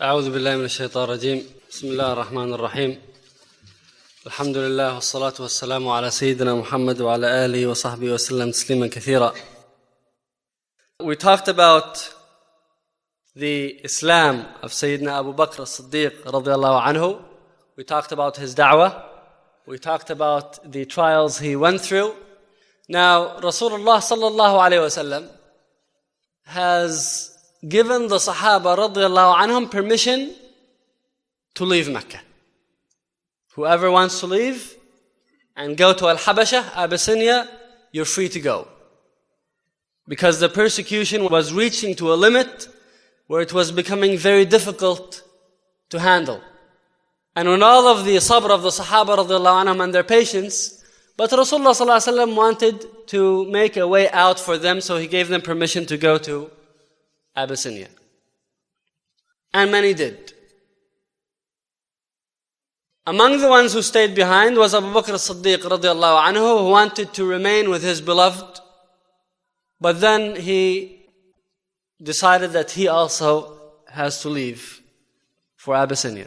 أعوذ بالله من الشيطان الرجيم. بسم الله الرحمن الرحيم. الحمد لله والصلاة والسلام على سيدنا محمد وعلى آله وصحبه وسلم تسليما كثيرا. We talked about the Islam of Sayyidina Abu Bakr as-Siddiq radiallahu anhu. We talked about his da'wah. We talked about the trials he went through. Now, Rasulullah sallallahu alayhi wasallam has given the Sahaba radiallahu anhum permission to leave Mecca. Whoever wants to leave and go to Al-Habasha, Abyssinia, you're free to go. Because the persecution was reaching to a limit where it was becoming very difficult to handle. And when all of the sabr of the Sahaba radiallahu anhum and their patience, but Rasulullah sallallahu alaihi wasallam wanted to make a way out for them, so he gave them permission to go to Abyssinia. And many did. Among the ones who stayed behind was Abu Bakr as-Siddiq radiallahu anhu, who wanted to remain with his beloved, but then he decided that he also has to leave for Abyssinia.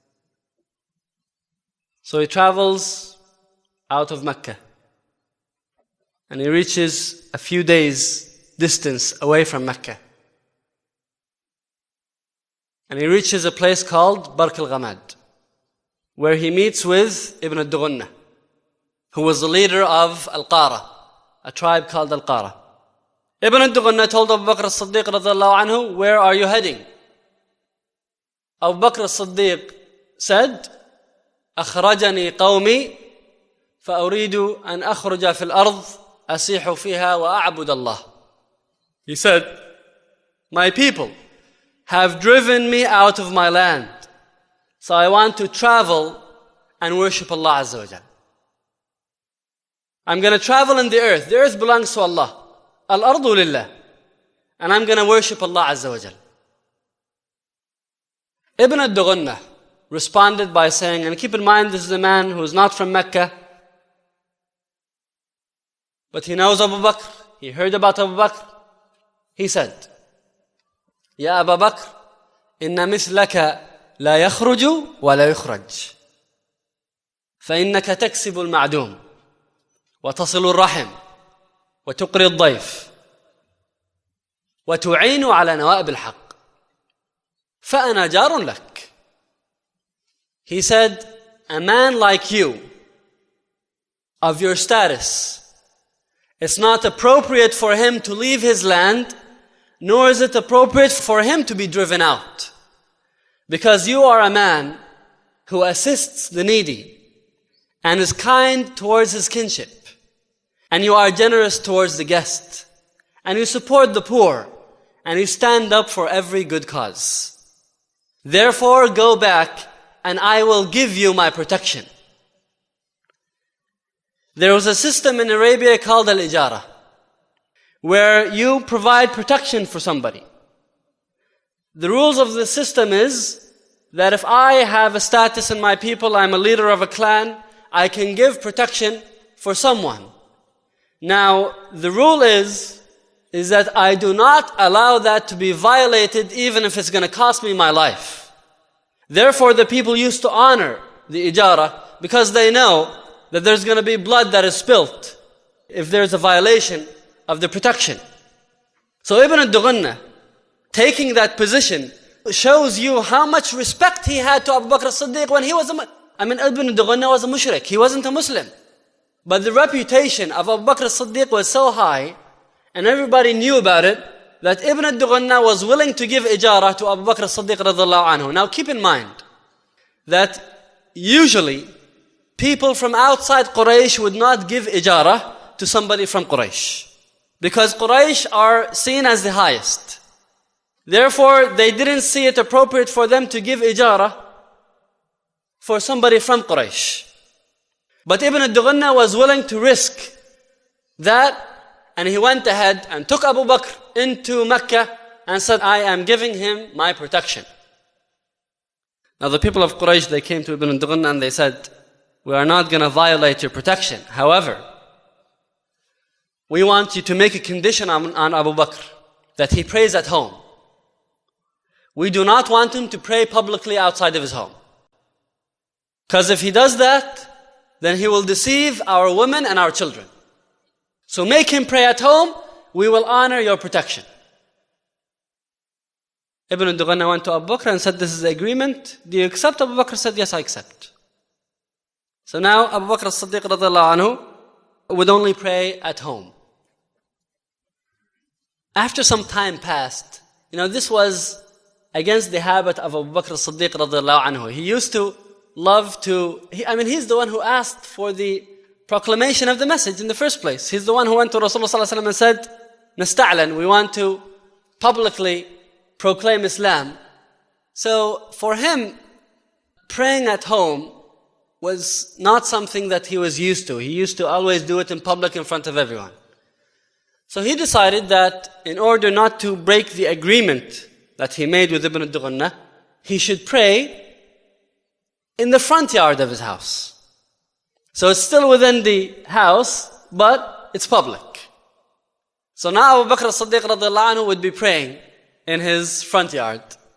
So he travels out of Mecca and he reaches a few days distance away from Mecca. And he reaches a place called Bark al-Ghamad, where he meets with Ibn al-Dughunna, who was the leader of Al-Qara, a tribe called Al-Qara. Ibn al-Dughunna told Abu Bakr as-Siddiq radiyallahu anhu, "Where are you heading?" Abu Bakr as-Siddiq said, "أخرجني قومي فأريد أن أخرج في الأرض أسيح فيها وأعبد الله." He said, "My people have driven me out of my land, so I want to travel and worship Allah Azza wa Jal. I'm going to travel in the earth. The earth belongs to Allah. Al-ardu lillah. And I'm going to worship Allah Azza wa Jal." Ibn al-Dughunna responded by saying, and keep in mind this is a man who is not from Mecca, but he knows Abu Bakr, he heard about Abu Bakr. He said, "Ya Abu Bakr, inna mithlaka لا يخرج ولا يخرج فإنك تكسب المعدوم وتصل الرحم وتقري الضيف وتعين على نوائب الحق فأنا جار لك." He said, a man like you, of your status, it's not appropriate for him to leave his land, nor is it appropriate for him to be driven out. Because you are a man who assists the needy and is kind towards his kinship, and you are generous towards the guest, and you support the poor, and you stand up for every good cause. Therefore, go back and I will give you my protection. There was a system in Arabia called al-ijara, where you provide protection for somebody. The rules of the system is that if I have a status in my people, I'm a leader of a clan, I can give protection for someone. Now, the rule is that I do not allow that to be violated even if it's going to cost me my life. Therefore, the people used to honor the ijara because they know that there's going to be blood that is spilt if there's a violation of the protection. So Ibn al-Dughunna, taking that position, shows you how much respect he had to Abu Bakr as-Siddiq when he was Ibn al-Dughunna was a mushrik. He wasn't a Muslim. But the reputation of Abu Bakr as-Siddiq was so high, and everybody knew about it, that Ibn al-Dughunna was willing to give ijara to Abu Bakr as-Siddiq radhiallahu anhu. Now keep in mind that usually people from outside Quraysh would not give ijara to somebody from Quraysh, because Quraysh are seen as the highest. Therefore, they didn't see it appropriate for them to give ijara for somebody from Quraysh. But Ibn al-Dughunna was willing to risk that, and he went ahead and took Abu Bakr into Mecca and said, "I am giving him my protection." Now the people of Quraysh, they came to Ibn al-Dughunna and they said, "We are not going to violate your protection. However, we want you to make a condition on Abu Bakr that he prays at home. We do not want him to pray publicly outside of his home. Because if he does that, then he will deceive our women and our children. So make him pray at home, we will honor your protection. Ibn al-Dughanna went to Abu Bakr and said, this is the agreement. Do you accept? Abu Bakr said, yes, I accept. So now Abu Bakr as-Siddiq radhiallahu anhu would only pray at home. After some time passed, this was against the habit of Abu Bakr as-Siddiq radhiallahu anhu. He used to love to, he's the one who asked for the proclamation of the message in the first place. He's the one who went to Rasulullah sallallahu alaihi wasallam and said, Nasta'lan, we want to publicly proclaim Islam. So for him, praying at home was not something that he was used to. He used to always do it in public in front of everyone. So he decided that in order not to break the agreement that he made with Ibn al-Dughanna, he should pray in the front yard of his house. So it's still within the house, but it's public. So now Abu Bakr as-Siddiq radhiallahu anhu would be praying in his front yard.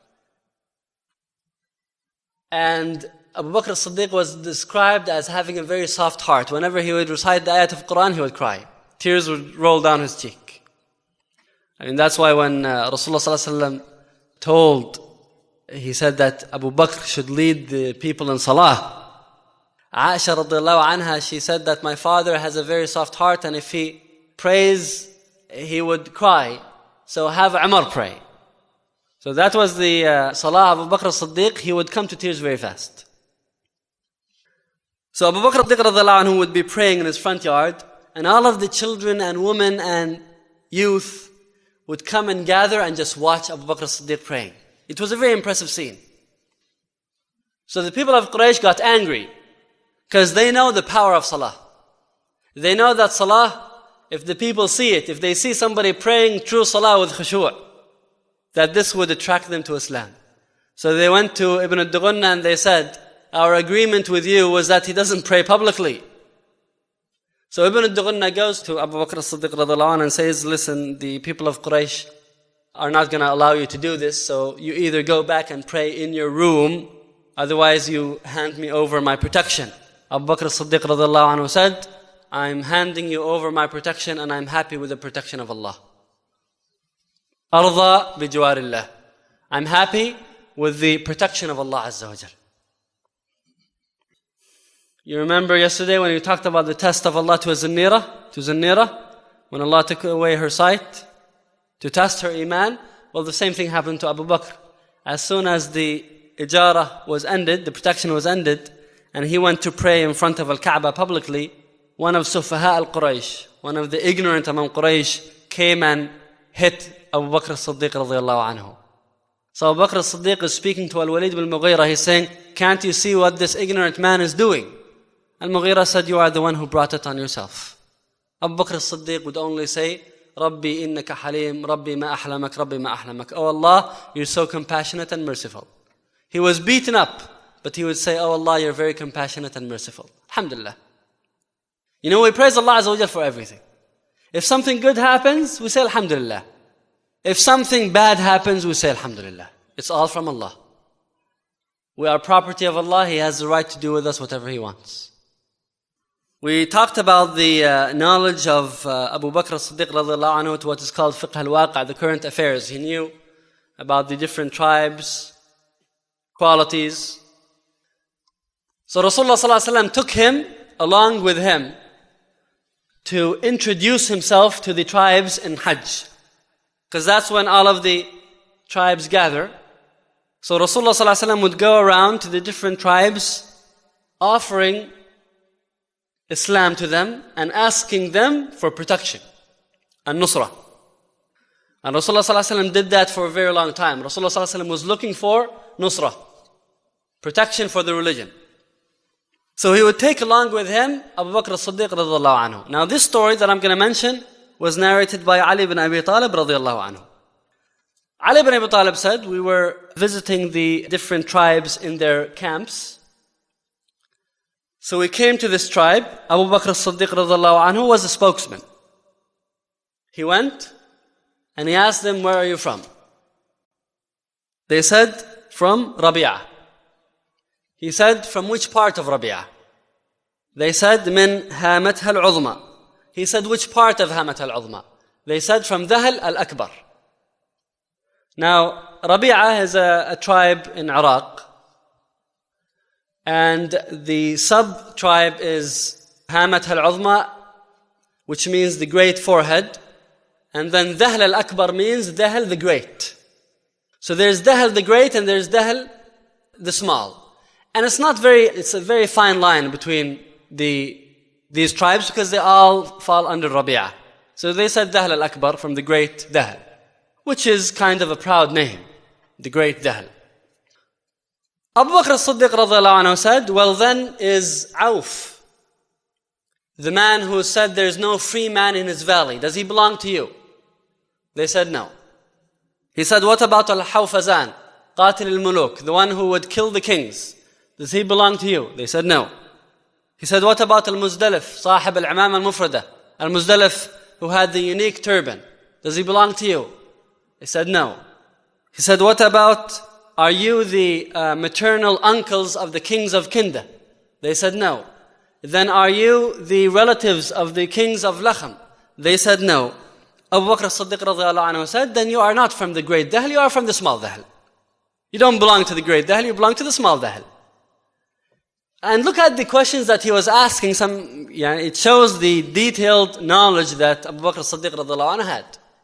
And Abu Bakr as-Siddiq was described as having a very soft heart. Whenever he would recite the ayat of Quran, he would cry. Tears would roll down his cheek. That's why when Rasulullah sallallahu alaihi wasallam he said that Abu Bakr should lead the people in salah. Aisha radiallahu anha, she said that my father has a very soft heart, and if he prays, he would cry. So have Umar pray. So that was the salah of Abu Bakr as-Siddiq. He would come to tears very fast. So Abu Bakr as-Siddiq radiallahu anhu would be praying in his front yard, and all of the children and women and youth would come and gather and just watch Abu Bakr as-Siddiq praying. It was a very impressive scene. So the people of Quraysh got angry because they know the power of salah. They know that salah, if the people see it, if they see somebody praying true salah with khushu', that this would attract them to Islam. So they went to Ibn al-Dughanna and they said, our agreement with you was that he doesn't pray publicly. So Ibn al-Dughanna goes to Abu Bakr as-Siddiq radhiallahu anhu and says, listen, the people of Quraysh are not going to allow you to do this, so you either go back and pray in your room, otherwise you hand me over my protection. Abu Bakr as-Siddiq radhiallahu anhu said, I'm handing you over my protection and I'm happy with the protection of Allah. Arda bi jawarillah. I'm happy with the protection of Allah Azza wa Jal. You remember yesterday when we talked about the test of Allah to Zinnira, when Allah took away her sight to test her iman? Well, the same thing happened to Abu Bakr. As soon as the ijara was ended, the protection was ended, and he went to pray in front of Al-Kaaba publicly, one of Sufaha al-Quraysh, one of the ignorant among Quraysh, came and hit Abu Bakr as-Siddiq radiyallahu anhu. So Abu Bakr as-Siddiq is speaking to Al-Walid ibn Mughira. He's saying, can't you see what this ignorant man is doing? Al-Mughira said, you are the one who brought it on yourself. Abu Bakr as-Siddiq would only say, Rabbi innaka halim, Rabbi ma ahlamak, Rabbi ma ahlamak. Oh Allah, you're so compassionate and merciful. He was beaten up, but he would say, oh Allah, you're very compassionate and merciful. Alhamdulillah. We praise Allah Azza wa Jal for everything. If something good happens, we say Alhamdulillah. If something bad happens, we say Alhamdulillah. It's all from Allah. We are property of Allah. He has the right to do with us whatever He wants. We talked about the knowledge of Abu Bakr as-Siddiq radhiallahu anhu to what is called fiqh al-waqa', the current affairs. He knew about the different tribes, qualities. So Rasulullah sallallahu alaihi wasallam took him along with him to introduce himself to the tribes in Hajj, because that's when all of the tribes gather. So Rasulullah sallallahu alaihi wasallam would go around to the different tribes, offering Islam to them and asking them for protection and nusrah. And Rasulullah sallallahu alaihi wasallam did that for a very long time. Rasulullah sallallahu alaihi wasallam was looking for nusrah, protection for the religion. So he would take along with him Abu Bakr as-Siddiq radhiallahu anhu. Now this story that I'm going to mention was narrated by Ali ibn Abi Talib radhiallahu anhu. Ali ibn Abi Talib said, we were visiting the different tribes in their camps. So we came to this tribe. Abu Bakr as-Siddiq radhiallahu anhu was a spokesman. He went and he asked them, where are you from? They said, from Rabi'ah. He said, from which part of Rabi'ah? They said, من هامتها العظمى. He said, which part of هامتها العظمى? They said, from Dhahl al-Akbar. Now, Rabi'ah is a tribe in Iraq. And the sub-tribe is هامتها العظمى, which means the great forehead. And then Dhahl al-Akbar means Dhahl the great. So there's Dhahl the great and there's Dhahl the small. And it's a very fine line between these tribes because they all fall under Rabi'ah. So they said Dhahl al-Akbar, from the great Dhahl, which is kind of a proud name, the great Dhahl. Abu Bakr as-Siddiq radiallahu anhu said, well then is Auf, the man who said there's no free man in his valley, does he belong to you? They said no. He said, what about Al-Hawfazan, Qatil al-Muluk, the one who would kill the kings? Does he belong to you? They said no. He said, what about Al-Muzdalif, Sahib al-Imam al-Mufrada, Al-Muzdalif who had the unique turban? Does he belong to you? They said no. He said, what about, are you the maternal uncles of the kings of Kinda? They said no. Then are you the relatives of the kings of Lakham? They said no. Abu Bakr as-Siddiq radiallahu anhu said, then you are not from the great Dhahl, you are from the small Dhahl. You don't belong to the great Dhahl, you belong to the small Dhahl. And look at the questions that he was asking. It shows the detailed knowledge that Abu Bakr as-Siddiq radiallahu anhu had.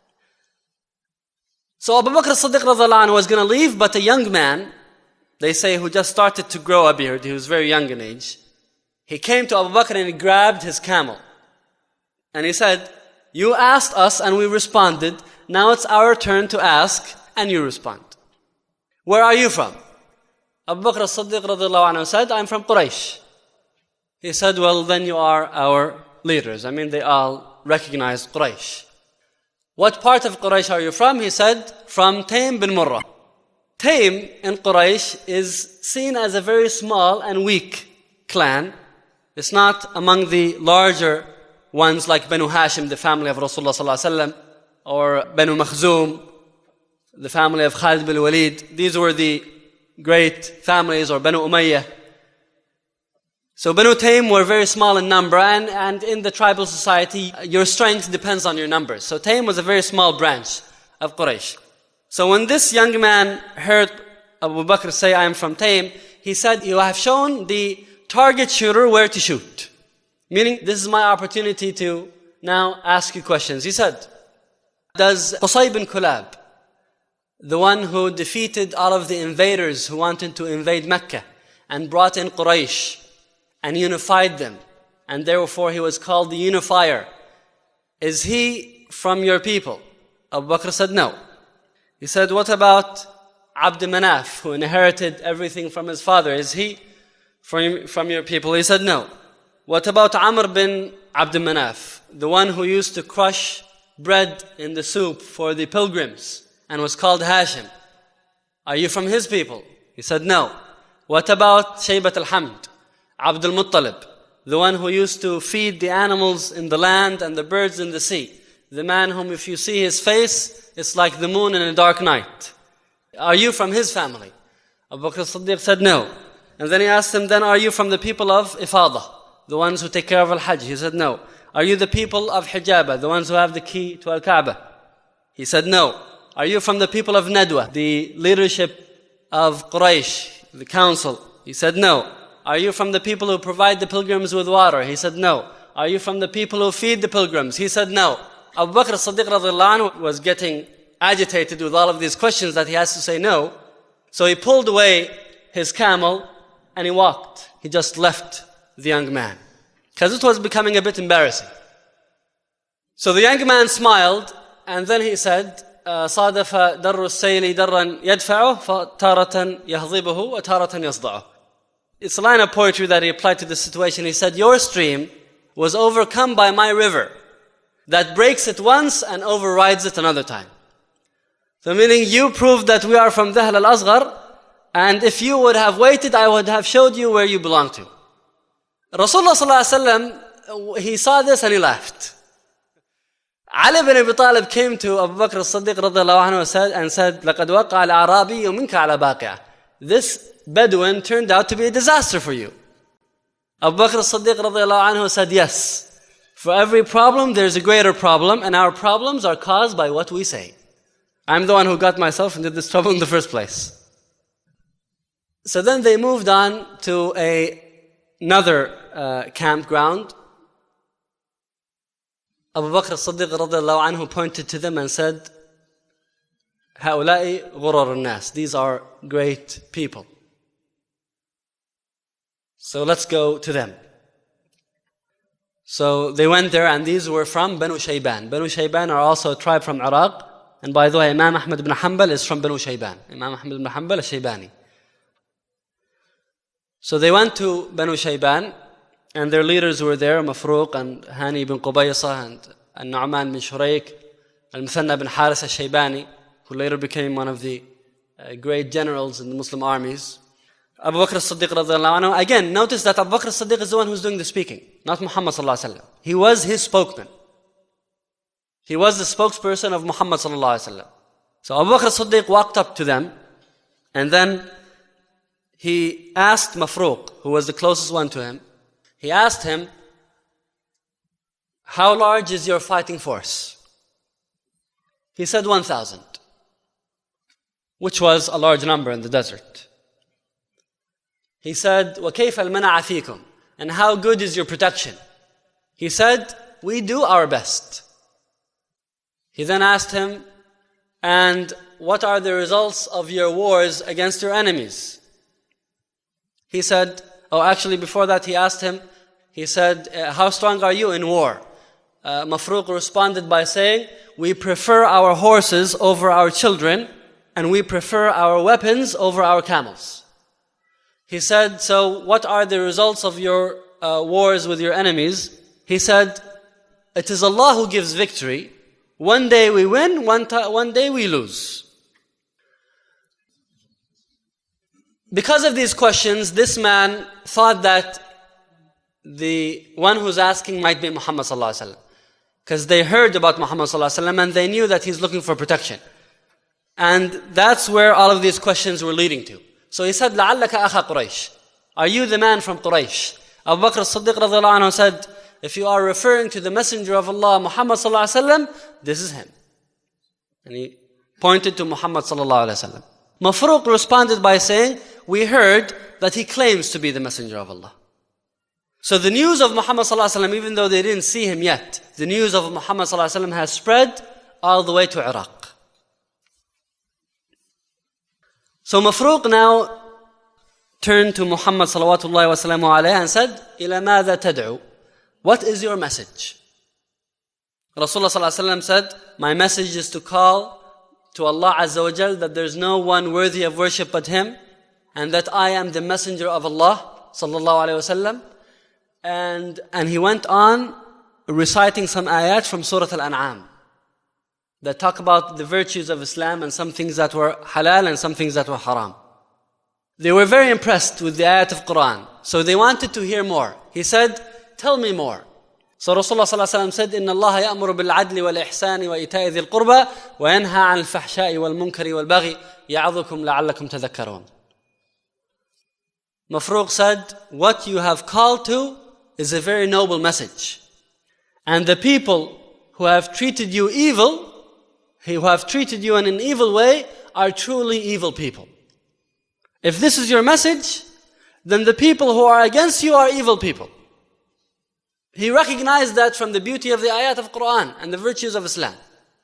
So Abu Bakr as-Siddiq radiallahu anhu was going to leave, but a young man, they say, who just started to grow a beard, he was very young in age, he came to Abu Bakr and he grabbed his camel. And he said, you asked us and we responded, now it's our turn to ask and you respond. Where are you from? Abu Bakr as-Siddiq radiallahu anhu said, I'm from Quraysh. He said, well then you are our leaders. They all recognize Quraysh. What part of Quraysh are you from? He said, from Taym bin Murrah. Taym in Quraysh is seen as a very small and weak clan. It's not among the larger ones like Banu Hashim, the family of Rasulullah sallallahu alaihi wasallam, or Banu Makhzum, the family of Khalid bin Walid. These were the great families, or Banu Umayyah. So Banu Taym were very small in number, and in the tribal society, your strength depends on your numbers. So Taym was a very small branch of Quraysh. So when this young man heard Abu Bakr say, I am from Taym, he said, you have shown the target shooter where to shoot. Meaning, this is my opportunity to now ask you questions. He said, does Qusay bin Kulab, the one who defeated all of the invaders who wanted to invade Mecca and brought in Quraysh and unified them, and therefore he was called the unifier, is he from your people? Abu Bakr said no. He said, what about Abd Manaf, who inherited everything from his father? Is he from your people? He said no. What about Amr bin Abd Manaf, the one who used to crush bread in the soup for the pilgrims and was called Hashim? Are you from his people? He said no. What about Shaybat al-Hamd, Abd al-Muttalib, the one who used to feed the animals in the land and the birds in the sea? The man whom if you see his face, it's like the moon in a dark night. Are you from his family? Abu Bakr as-Siddiq said no. And then he asked him, then are you from the people of Ifadah, the ones who take care of Al-Hajj? He said no. Are you the people of Hijaba, the ones who have the key to Al-Kaaba? He said no. Are you from the people of Nadwa, the leadership of Quraysh, the council? He said no. Are you from the people who provide the pilgrims with water? He said no. Are you from the people who feed the pilgrims? He said no. Abu Bakr as-Siddiq radiallahu anhu was getting agitated with all of these questions that he has to say no. So he pulled away his camel and he walked. He just left the young man, because it was becoming a bit embarrassing. So the young man smiled, and then he said, صادف در السيل درا يدفعه فتارة يهضبه وتارة يصدعه. It's a line of poetry that he applied to the situation. He said, your stream was overcome by my river that breaks it once and overrides it another time. So meaning, you proved that we are from Dhahl al-Asghar, and if you would have waited, I would have showed you where you belong to. Rasulullah sallallahu alaihi wasallam, he saw this and he laughed. Ali ibn Abi Talib came to Abu Bakr as-Siddiq radiallahu anhu and said, لَقَدْ وَقَعَ الْأَعْرَابِيُّ مِنْكَ عَلَى بَاقِعَةٍ. This Bedouin turned out to be a disaster for you. Abu Bakr as-Siddiq radiallahu anhu said, yes, for every problem there's a greater problem, and our problems are caused by what we say. I'm the one who got myself into this trouble in the first place. So then they moved on to another campground. Abu Bakr as-Siddiq radiallahu anhu pointed to them and said, هؤلاء غرر الناس. These are great people. So let's go to them. So they went there, and these were from Banu Shayban. Banu Shayban are also a tribe from Iraq. And by the way, Imam Ahmad ibn Hanbal is from Banu Shayban. Imam Ahmad ibn Hanbal is Shaybani. So they went to Banu Shayban, and their leaders were there, Mafruq and Hani ibn Qubaysa and Nu'man bin Shurayk, Al-Muthanna bin Haris al-Shaybani, who later became one of the great generals in the Muslim armies. Abu Bakr as-Siddiq radiallahu anhu. Again, notice that Abu Bakr as-Siddiq is the one who's doing the speaking, not Muhammad sallallahu alaihi wasallam. He was his spokesman. He was the spokesperson of Muhammad sallallahu alaihi wasallam. So Abu Bakr as-Siddiq walked up to them, and then he asked Mafruq, who was the closest one to him, he asked him, how large is your fighting force? He said 1,000, which was a large number in the desert. He said, وَكَيْفَ الْمَنَعَ فِيكُمْ? And how good is your protection? He said, we do our best. He then asked him, and what are the results of your wars against your enemies? He said, actually before that he asked him, he said, how strong are you in war? Mafruq responded by saying, we prefer our horses over our children, and we prefer our weapons over our camels. He said, so what are the results of your wars with your enemies? He said, it is Allah who gives victory. One day we win, one day we lose. Because of these questions, this man thought that the one who's asking might be Muhammad sallallahu alaihi wasallam, because they heard about Muhammad sallallahu alaihi wasallam and they knew that he's looking for protection. And that's where all of these questions were leading to. So he said, لَعَلَّكَ أَخَا قُرَيْشٍ. Are you the man from Quraysh? Abu Bakr as-Siddiq radiallahu anhu said, if you are referring to the Messenger of Allah, Muhammad sallallahu alaihi wasallam, this is him. And he pointed to Muhammad sallallahu alaihi wasallam. Mafruq responded by saying, we heard that he claims to be the Messenger of Allah. So the news of Muhammad sallallahu alaihi wasallam, even though they didn't see him yet, the news of Muhammad sallallahu alaihi wasallam has spread all the way to Iraq. So Mafruq now turned to Muhammad salawatullahi wa salamu alayhi and said, إِلَى مَاذَا تَدْعُو? What is your message? Rasulullah sallallahu alaihi wasallam said, my message is to call to Allah Azza wa Jal that there's no one worthy of worship but Him, and that I am the messenger of Allah sallallahu alaihi wasallam. And he went on reciting some ayat from Surah Al-An'am that talk about the virtues of Islam and some things that were halal and some things that were haram. They were very impressed with the ayat of Quran, so they wanted to hear more. He said, tell me more. So Rasulullah sallallahu alaihi wasallam said, إِنَّ اللَّهَ يَأْمُرُ بِالْعَدْلِ وَالْإِحْسَانِ وَإِيتَاءِ ذِي الْقُرْبَى وَيَنْهَى عَنِ الْفَحْشَاءِ وَالْمُنكَرِ وَالْبَغْيِ يَعِظُكُمْ لَعَلَّكُمْ تَذَكَّرُونَ. Mafruq said, what you have called to is a very noble message. And the people who have treated you evil, who have treated you in an evil way, are truly evil people. If this is your message, then the people who are against you are evil people. He recognized that from the beauty of the ayat of Quran and the virtues of Islam.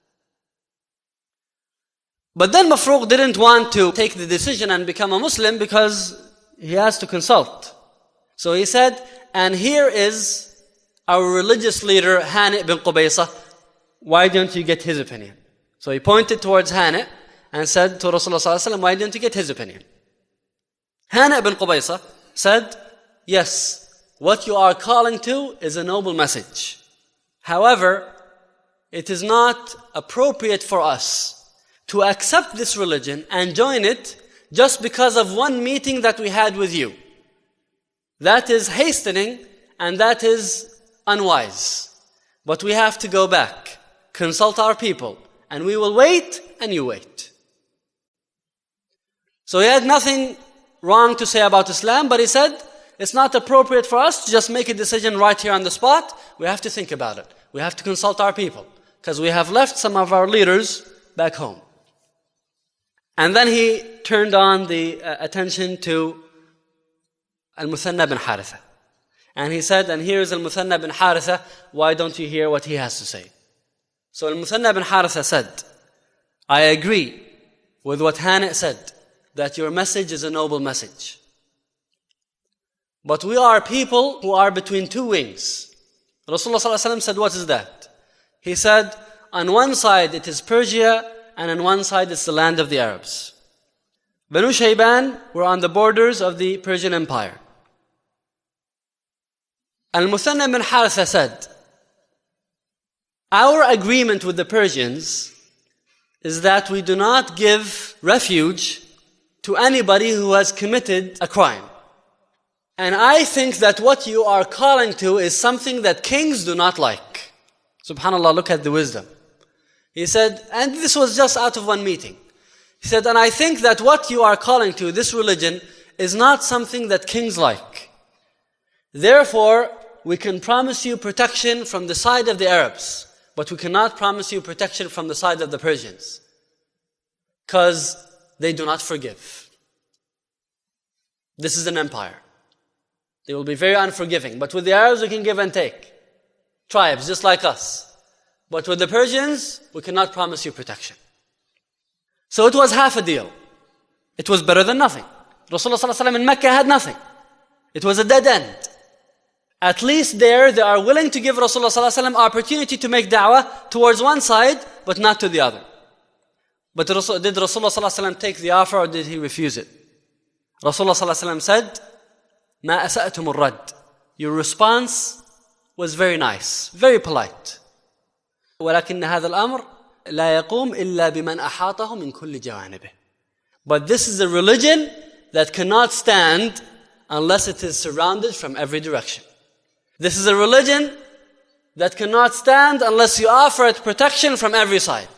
But then Mafruq didn't want to take the decision and become a Muslim because he has to consult. So he said, and here is our religious leader, Hani ibn Qubaysa. Why don't you get his opinion? So he pointed towards Hani and said to Rasulullah sallallahu alaihi wasallam, why don't you get his opinion? Hani ibn Qubaysa said, yes, what you are calling to is a noble message. However, it is not appropriate for us to accept this religion and join it just because of one meeting that we had with you. That is hastening and that is unwise. But we have to go back, consult our people, and we will wait and you wait. So he had nothing wrong to say about Islam, but he said, it's not appropriate for us to just make a decision right here on the spot. We have to think about it. We have to consult our people, because we have left some of our leaders back home. And then he turned on the attention to Al-Muthanna bin Haritha. And he said, and here is Al-Muthanna bin Haritha, why don't you hear what he has to say? So Al-Muthanna bin Haritha said, I agree with what Hani said, that your message is a noble message. But we are people who are between two wings. Rasulullah ﷺ said, what is that? He said, on one side it is Persia, and on one side it's the land of the Arabs. Banu Shayban were on the borders of the Persian Empire. Al-Muthanna bin Haritha said, our agreement with the Persians is that we do not give refuge to anybody who has committed a crime. And I think that what you are calling to is something that kings do not like. SubhanAllah, look at the wisdom. He said, and this was just out of one meeting. He said, and I think that what you are calling to, this religion, is not something that kings like. Therefore, we can promise you protection from the side of the Arabs, but we cannot promise you protection from the side of the Persians, because they do not forgive. This is an empire. They will be very unforgiving. But with the Arabs, we can give and take. Tribes, just like us. But with the Persians, we cannot promise you protection. So it was half a deal. It was better than nothing. Rasulullah ﷺ in Mecca had nothing. It was a dead end. At least there, they are willing to give Rasulullah ﷺ opportunity to make da'wah towards one side, but not to the other. But did Rasulullah ﷺ take the offer, or did he refuse it? Rasulullah ﷺ said, مَا أَسَأْتُمُ الرَّدِّ. Your response was very nice, very polite. وَلَكِنَّ هَذَا الْأَمْرِ لَا يَقُومْ إِلَّا بِمَنْ أَحَاطَهُ مِنْ كُلِّ جَوَانِبِهِ. But this is a religion that cannot stand unless it is surrounded from every direction. This is a religion that cannot stand unless you offer it protection from every side.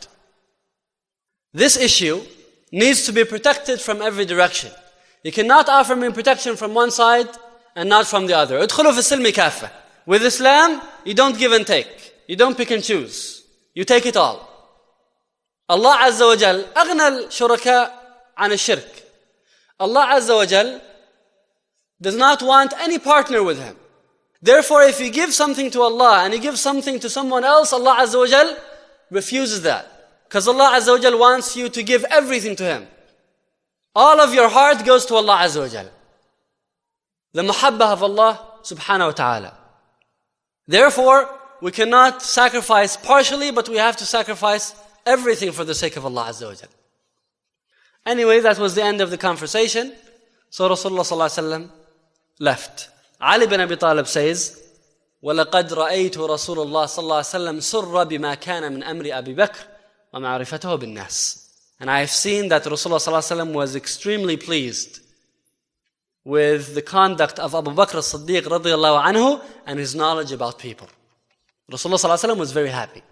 This issue needs to be protected from every direction. You cannot offer me protection from one side and not from the other. ادخلوا في السلم كافة. With Islam, you don't give and take. You don't pick and choose. You take it all. Allah Azza wa Jal أغنى الشركاء عن الشرك. Allah Azza wa Jal does not want any partner with Him. Therefore, if you give something to Allah and you give something to someone else, Allah Azza wa Jal refuses that. Because Allah Azza wa Jal wants you to give everything to Him. All of your heart goes to Allah Azza wa Jal. The muhabbah of Allah subhanahu wa ta'ala. Therefore, we cannot sacrifice partially, but we have to sacrifice everything for the sake of Allah Azza wa Jal. Anyway, that was the end of the conversation. So Rasulullah sallallahu alaihi wasallam left. Ali bin Abi Talib says, وَلَقَدْ رَأَيْتُ رَسُولُ اللَّهِ صلى الله عليه وسلم سُرَّ بِمَا كَانَ مِنْ أَمْرِ أَبِي بَكْرٍ وَمَعْرِفَتَهُ بِالنَّاسِ. And I have seen that Rasulullah sallallahu alaihi wasallam was extremely pleased with the conduct of Abu Bakr as-Siddiq radiyallahu anhu and his knowledge about people. Rasulullah sallallahu alaihi wasallam was very happy.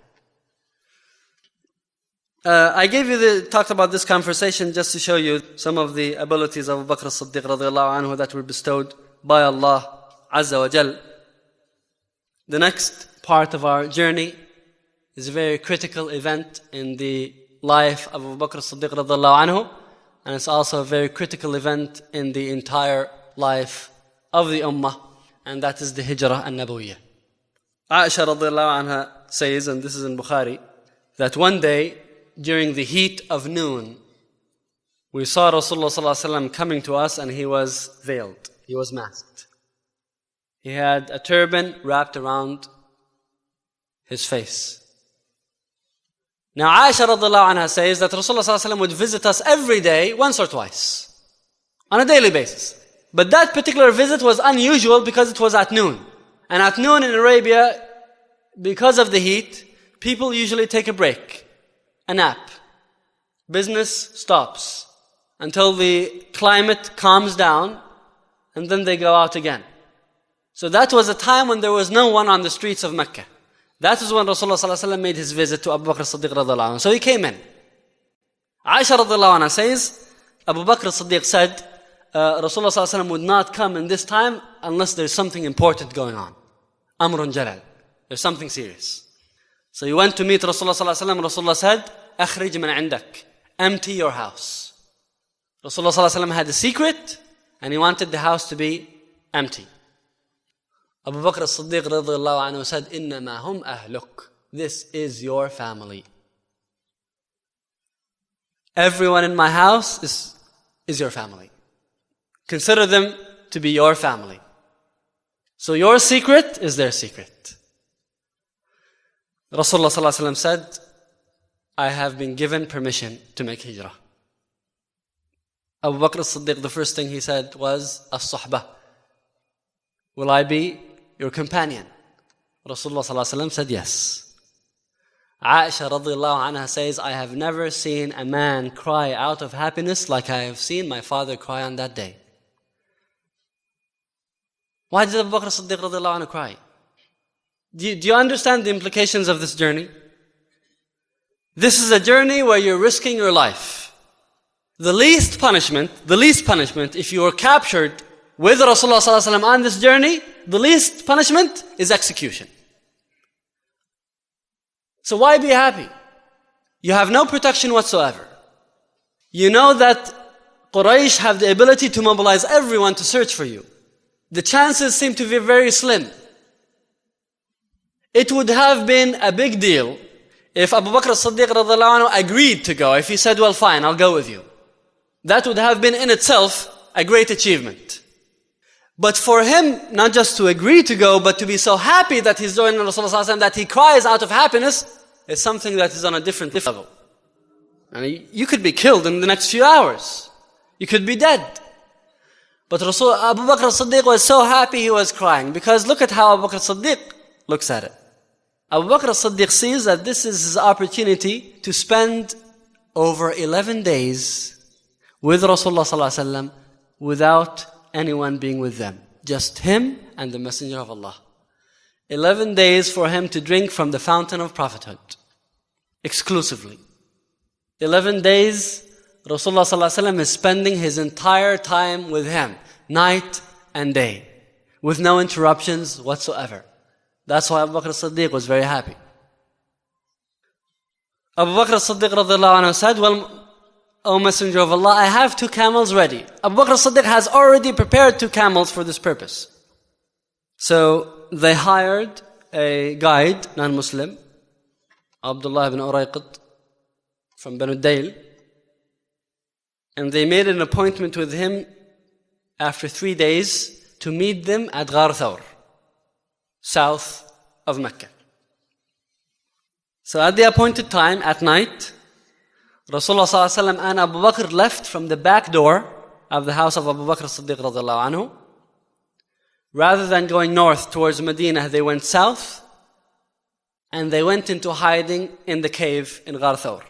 Talked about this conversation just to show you some of the abilities of Abu Bakr as-Siddiq radiyallahu anhu that were bestowed by Allah Azza wa Jal. The next part of our journey is a very critical event in the life of Abu Bakr as-Siddiq radiyallahu anhu, and it's also a very critical event in the entire life of the Ummah, and that is the Hijrah an-Nabawiyyah. Aisha radiyallahu anha says, and this is in Bukhari, that one day during the heat of noon, we saw Rasulullah sallallahu alaihi wasallam coming to us, and he was veiled. He was masked. He had a turban wrapped around his face. Now Aisha radhiallahu anha says that Rasulullah sallallahu alaihi wasallam would visit us every day, once or twice, on a daily basis. But that particular visit was unusual because it was at noon. And at noon in Arabia, because of the heat, people usually take a break, a nap. Business stops until the climate calms down, and then they go out again. So that was a time when there was no one on the streets of Mecca. That is when Rasulullah made his visit to Abu Bakr as-Siddiq radhiallahu anhu. So he came in. Aisha radhiallahu anha says, Abu Bakr as-Siddiq said, Rasulullah would not come in this time unless there's something important going on. Amrun jalal. There's something serious. So he went to meet Rasulullah Rasulullah said, Akhrij min indak. Empty your house. Rasulullah had a secret and he wanted the house to be empty. Abu Bakr as-Siddiq radhiallahu anhu said, Innama hum ahluk. This is your family. Everyone in my house is your family. Consider them to be your family. So your secret is their secret. Rasulullah said, I have been given permission to make hijrah. Abu Bakr as-Siddiq, the first thing he said was, as-suhbah. Will I be your companion? Rasulullah said, yes. Aisha radhiallahu anha says, I have never seen a man cry out of happiness like I have seen my father cry on that day. Why did Abu Bakr as-Siddiq radhiallahu anhu cry? Do you understand the implications of this journey? This is a journey where you're risking your life. The least punishment, if you are captured with Rasulullah on this journey, the least punishment is execution. So why be happy? You have no protection whatsoever. You know that Quraysh have the ability to mobilize everyone to search for you. The chances seem to be very slim. It would have been a big deal if Abu Bakr as-Siddiq radhiallahu anhu agreed to go. If he said, well, fine, I'll go with you. That would have been in itself a great achievement. But for him, not just to agree to go, but to be so happy that he's joining Rasulullah that he cries out of happiness, is something that is on a different level. And you could be killed in the next few hours. You could be dead. But Abu Bakr as-Siddiq was so happy he was crying. Because look at how Abu Bakr as-Siddiq looks at it. Abu Bakr as-Siddiq sees that this is his opportunity to spend over 11 days with Rasulullah without anyone being with them. Just him and the Messenger of Allah. 11 days for him to drink from the fountain of prophethood. Exclusively. 11 days Rasulullah is spending his entire time with him. Night and day. With no interruptions whatsoever. That's why Abu Bakr as-Siddiq was very happy. Abu Bakr as-Siddiq radhiallahu anhu said, well, O Messenger of Allah, I have 2 camels ready. Abu Bakr as-Siddiq has already prepared 2 camels for this purpose. So they hired a guide, non-Muslim, Abdullah ibn Urayqit from Banu Dayl, and they made an appointment with him after 3 days to meet them at Ghar Thawr, south of Mecca. So at the appointed time, at night, Rasulullah and Abu Bakr left from the back door of the house of Abu Bakr as-Siddiq radhiallahu anhu. Rather than going north towards Medina, they went south and they went into hiding in the cave in Ghar Thawr.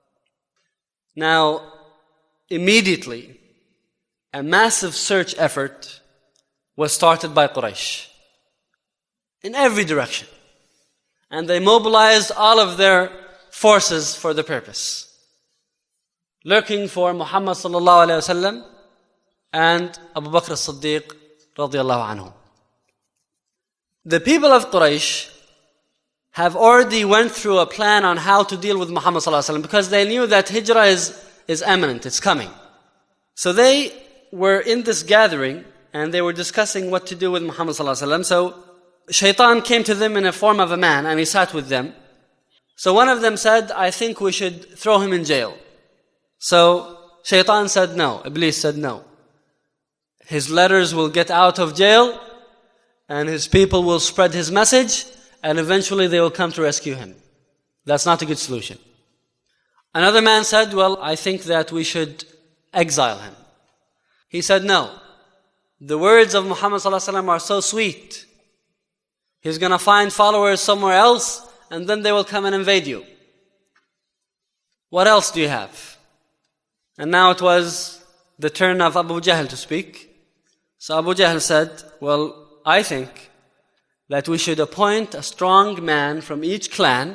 Now, immediately, a massive search effort was started by Quraysh in every direction. And they mobilized all of their forces for the purpose. Looking for Muhammad sallallahu alayhi wasallam and Abu Bakr as-Siddiq radiyallahu anhu. The people of Quraysh have already went through a plan on how to deal with Muhammad sallallahu alayhi wasallam because they knew that hijrah is imminent, it's coming. So they were in this gathering and they were discussing what to do with Muhammad sallallahu alayhi wasallam. So Shaitan came to them in a form of a man and he sat with them. So one of them said, I think we should throw him in jail. So Shaitan said no, Iblis said no. His letters will get out of jail and his people will spread his message and eventually they will come to rescue him. That's not a good solution. Another man said, well, I think that we should exile him. He said no. The words of Muhammad ﷺ are so sweet. He's going to find followers somewhere else and then they will come and invade you. What else do you have? And now it was the turn of Abu Jahl to speak. So Abu Jahl said, well, I think that we should appoint a strong man from each clan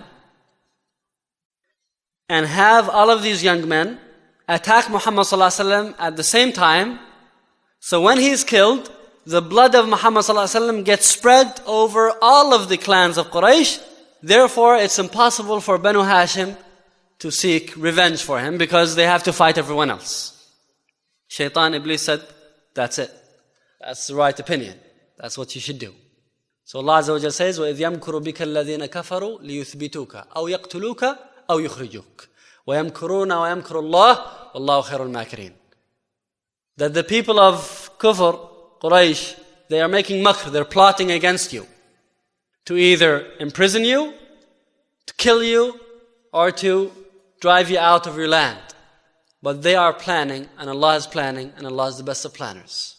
and have all of these young men attack Muhammad ﷺ at the same time. So when he is killed, the blood of Muhammad ﷺ gets spread over all of the clans of Quraysh. Therefore, it's impossible for Banu Hashim to seek revenge for him because they have to fight everyone else. Shaitan Iblis said, that's it. That's the right opinion. That's what you should do. So Allah Azza wa Jalla says, وَإِذْ يَمْكُرُ بِكَ الَّذِينَ كَفَرُوا لِيُثْبِتُوكَ أَوْ يَقْتُلُوكَ أَوْ يُخْرِجُوكَ وَيَمْكُرُونَ وَيَمْكُرُ اللَّهُ وَاللَّهُ خَيْرُ الْمَاكِرِينَ. That the people of Kufr, Quraysh, they are making makr, they're plotting against you to either imprison you, to kill you, or to drive you out of your land. But they are planning, and Allah is planning, and Allah is the best of planners.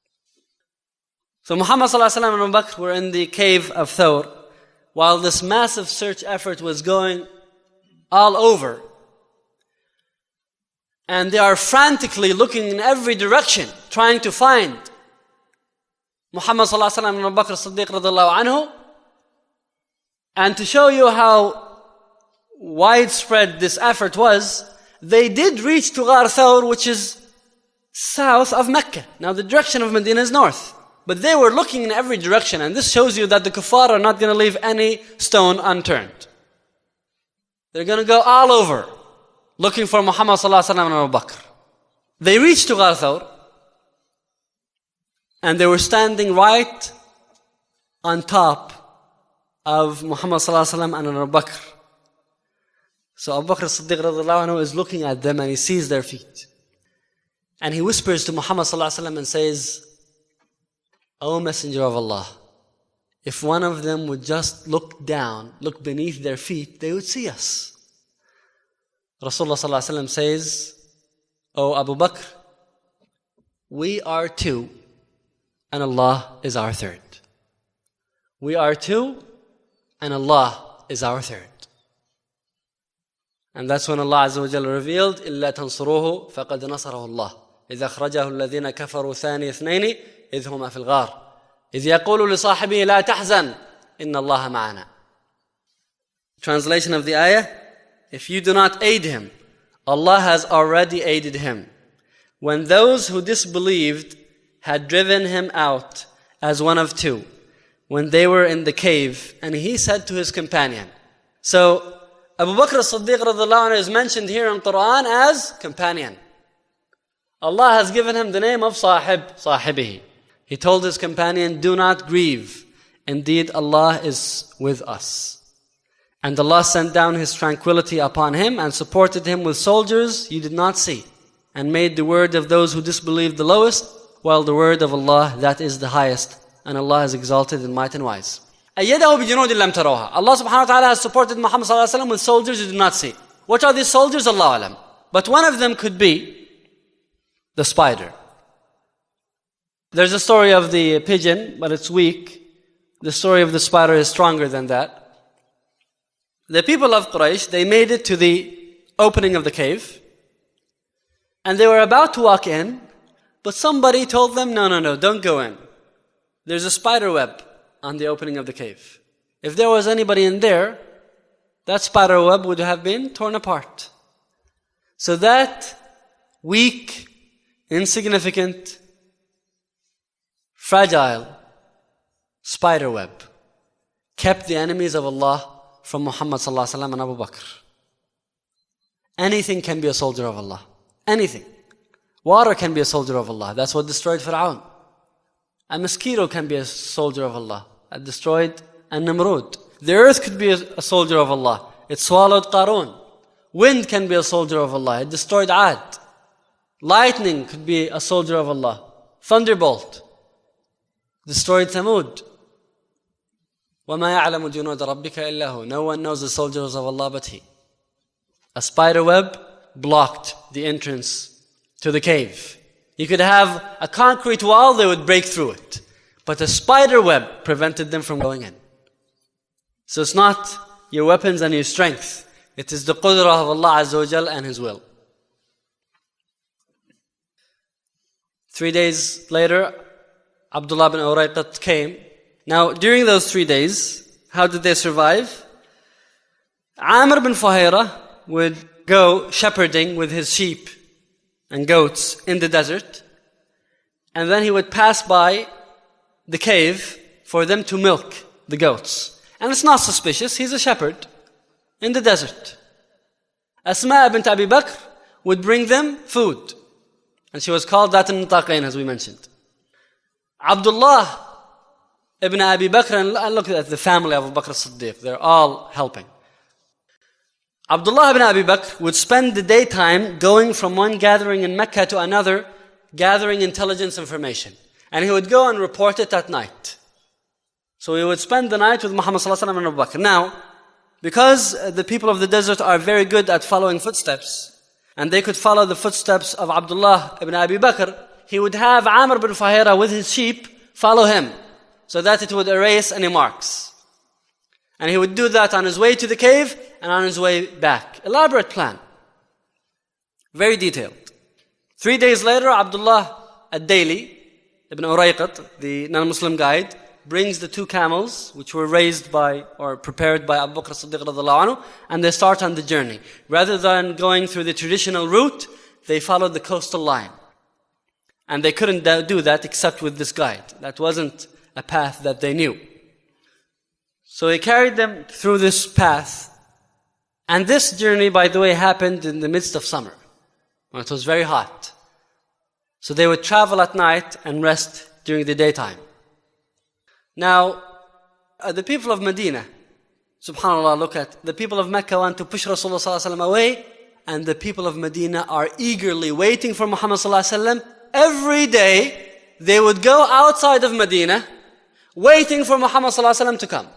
So Muhammad ﷺ and Abu Bakr were in the cave of Thawr while this massive search effort was going all over. And they are frantically looking in every direction, trying to find Muhammad ﷺ and Abu Bakr Siddiq radhiallahu anhu. And to show you how widespread this effort was, they did reach to Ghar Thawr, which is south of Mecca. Now the direction of Medina is north. But they were looking in every direction, and this shows you that the kuffar are not going to leave any stone unturned. They're going to go all over, looking for Muhammad sallallahu alaihi wasallam and Abu Bakr. They reached to Ghar Thawr, and they were standing right on top of Muhammad sallallahu alaihi wasallam and Abu Bakr. So Abu Bakr as-Siddiq radhiallahu anhu is looking at them, and he sees their feet. And he whispers to Muhammad sallallahu alaihi wasallam and says, O Messenger of Allah, if one of them would just look down, look beneath their feet, they would see us. Rasulullah sallallahu alaihi wasallam says, O Abu Bakr, we are two, and Allah is our third. We are two, and Allah is our third. And that's when Allah Azza wa Jalla revealed, إِلَّا تَنْصُرُوهُ فَقَدْ نَصَرَهُ اللَّهُ إِذَا أَخْرَجَهُ الَّذِينَ كَفَرُوا ثَانِيَ اثْنَيْنِ إِذْ هُمَا فِي الْغَارِ إِذْ يَقُولُ لِصَاحِبِهِ لَا تَحْزَنْ إِنَّ اللَّهَ مَعَنَا. Translation of the ayah: if you do not aid him, Allah has already aided him. When those who disbelieved had driven him out as one of two, when they were in the cave, and he said to his companion. So Abu Bakr as-Siddiq radhiallahu anhu is mentioned here in Quran as companion. Allah has given him the name of sahibihi. He told his companion, do not grieve. Indeed, Allah is with us. And Allah sent down His tranquility upon him and supported him with soldiers you did not see, and made the word of those who disbelieved the lowest, while the word of Allah, that is the highest. And Allah is exalted in might and wise. أَيَّدَهُ بِجُنُودٍ لَمْ تَرَوْهَا. Allah subhanahu wa ta'ala has supported Muhammad sallallahu alaihi wasallam with soldiers you did not see. What are these soldiers? Allah alam. But one of them could be the spider. There's a story of the pigeon, but it's weak. The story of the spider is stronger than that. The people of Quraysh, they made it to the opening of the cave, and they were about to walk in, but somebody told them, no, don't go in. There's a spider web on the opening of the cave. If there was anybody in there, that spider web would have been torn apart. So that weak, insignificant, fragile spider web kept the enemies of Allah from Muhammad sallallahu alaihi wasallam and Abu Bakr. Anything can be a soldier of Allah. Anything. Water can be a soldier of Allah. That's what destroyed Fir'aun. A mosquito can be a soldier of Allah. It destroyed An-Namrud. The earth could be a soldier of Allah. It swallowed Qarun. Wind can be a soldier of Allah. It destroyed Ad. Lightning could be a soldier of Allah. Thunderbolt destroyed Thamud. وَمَا يَعْلَمُ جُنُودَ رَبِّكَ إِلَّا هُ. No one knows the soldiers of Allah but He. A spider web blocked the entrance to the cave. You could have a concrete wall, they would break through it. But a spider web prevented them from going in. So it's not your weapons and your strength. It is the qudrah of Allah Azza wa Jal and His will. 3 days later, Abdullah bin Urayqat came Now, during those 3 days, how did they survive? Amr bin Fuhaira would go shepherding with his sheep and goats in the desert, and then he would pass by the cave for them to milk the goats. And it's not suspicious, he's a shepherd in the desert. Asma bint Abi Bakr would bring them food, and she was called Dhat al-Nitaqain, as we mentioned. Abdullah ibn Abi Bakr, and look at the family of Abu Bakr as-Siddiq, they're all helping. Abdullah ibn Abi Bakr would spend the daytime going from one gathering in Mecca to another, gathering intelligence information. And he would go and report it at night. So he would spend the night with Muhammad sallallahu alaihi wasallam and Abu Bakr. Now, because the people of the desert are very good at following footsteps, and they could follow the footsteps of Abdullah ibn Abi Bakr, he would have Amr bin Fuhaira with his sheep follow him, so that it would erase any marks. And he would do that on his way to the cave and on his way back. Elaborate plan. Very detailed. 3 days later, Abdullah ad-Daili, Ibn Urayqat, the non-Muslim guide, brings the 2 camels, which were raised by or prepared by Abu Bakr as-Siddiq radhiyallahu anhu, and they start on the journey. Rather than going through the traditional route, they followed the coastal line. And they couldn't do that except with this guide. That wasn't a path that they knew. So he carried them through this path. And this journey, by the way, happened in the midst of summer, when it was very hot. So they would travel at night and rest during the daytime. Now, the people of Medina, subhanAllah, look at, the people of Mecca want to push Rasulullah sallallahu alaihi wasallam away, and the people of Medina are eagerly waiting for Muhammad sallallahu alaihi wasallam. Every day, they would go outside of Medina, waiting for Muhammad sallallahu alaihi wasallam to come.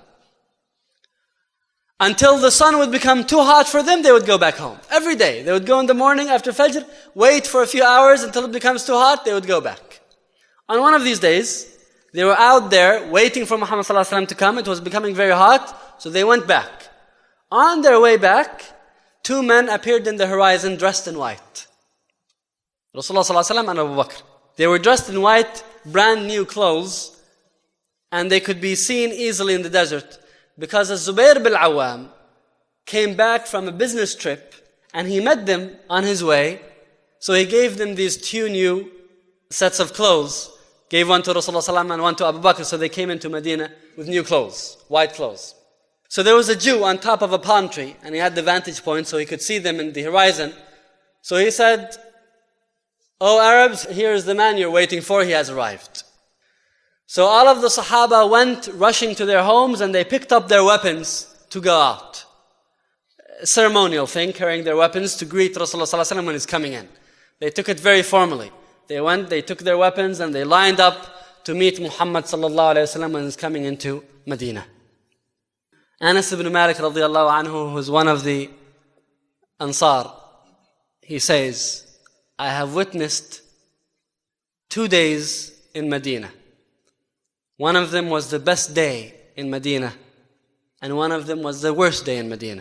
Until the sun would become too hot for them, they would go back home. Every day. They would go in the morning after Fajr, wait for a few hours until it becomes too hot, they would go back. On one of these days, they were out there waiting for Muhammad sallallahu alaihi wasallam to come. It was becoming very hot, so they went back. On their way back, 2 men appeared in the horizon dressed in white. Rasulullah sallallahu alaihi wasallam and Abu Bakr. They were dressed in white, brand new clothes, and they could be seen easily in the desert. Because Az-Zubayr bin Awam came back from a business trip and he met them on his way. So he gave them these 2 new sets of clothes. Gave one to Rasulullah sallallahu and one to Abu Bakr. So they came into Medina with new clothes, white clothes. So there was a Jew on top of a palm tree and he had the vantage point so he could see them in the horizon. So he said, "Oh Arabs, here is the man you're waiting for, he has arrived." So all of the Sahaba went rushing to their homes and they picked up their weapons to go out. A ceremonial thing, carrying their weapons to greet Rasulullah sallallahu alaihi wasallam when he's coming in. They took it very formally. They went, they took their weapons and they lined up to meet Muhammad sallallahu alaihi wasallam when he's coming into Medina. Anas ibn Malik radiyallahu anhu, who is one of the Ansar, he says, "I have witnessed 2 days in Medina. One of them was the best day in Medina, and one of them was the worst day in Medina."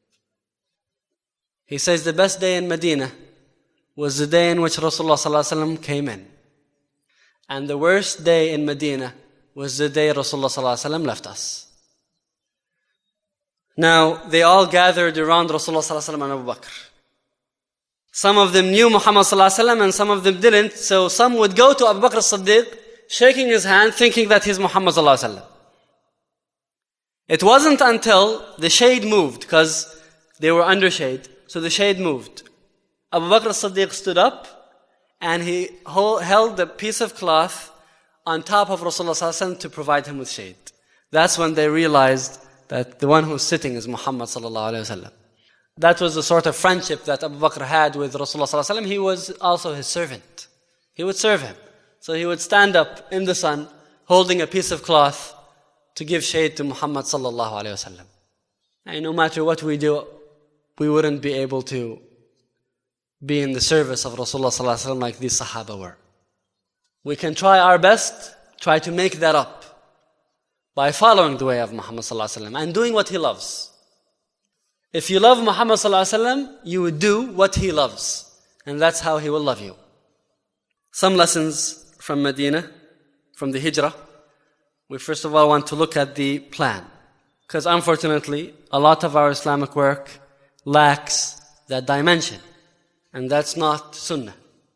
He says the best day in Medina was the day in which Rasulullah sallallahu alaihi wasallam came in. And the worst day in Medina was the day Rasulullah sallallahu alaihi wasallam left us. Now, they all gathered around Rasulullah sallallahu alaihi wasallam and Abu Bakr. Some of them knew Muhammad sallallahu alaihi wasallam and some of them didn't, so some would go to Abu Bakr as-Siddiq, shaking his hand, thinking that he's Muhammad sallallahu alaihi wasallam. It wasn't until the shade moved, because they were under shade, so the shade moved. Abu Bakr as-Siddiq stood up and he held a piece of cloth on top of Rasulullah sallallahu alaihi wasallam to provide him with shade. That's when they realized that the one who's sitting is Muhammad sallallahu alaihi wasallam. That was the sort of friendship that Abu Bakr had with Rasulullah sallallahu alaihi wasallam. He was also his servant. He would serve him. So he would stand up in the sun, holding a piece of cloth to give shade to Muhammad sallallahu alaihi wasallam. And no matter what we do, we wouldn't be able to be in the service of Rasulullah sallallahu alaihi wasallam like these Sahaba were. We can try our best, try to make that up by following the way of Muhammad sallallahu alaihi wasallam and doing what he loves. If you love Muhammad sallallahu alaihi wasallam, you would do what he loves, and that's how he will love you. Some lessons from Medina, from the Hijrah. we first of all want to look at the plan. Because unfortunately, a lot of our Islamic work lacks that dimension. And that's not sunnah.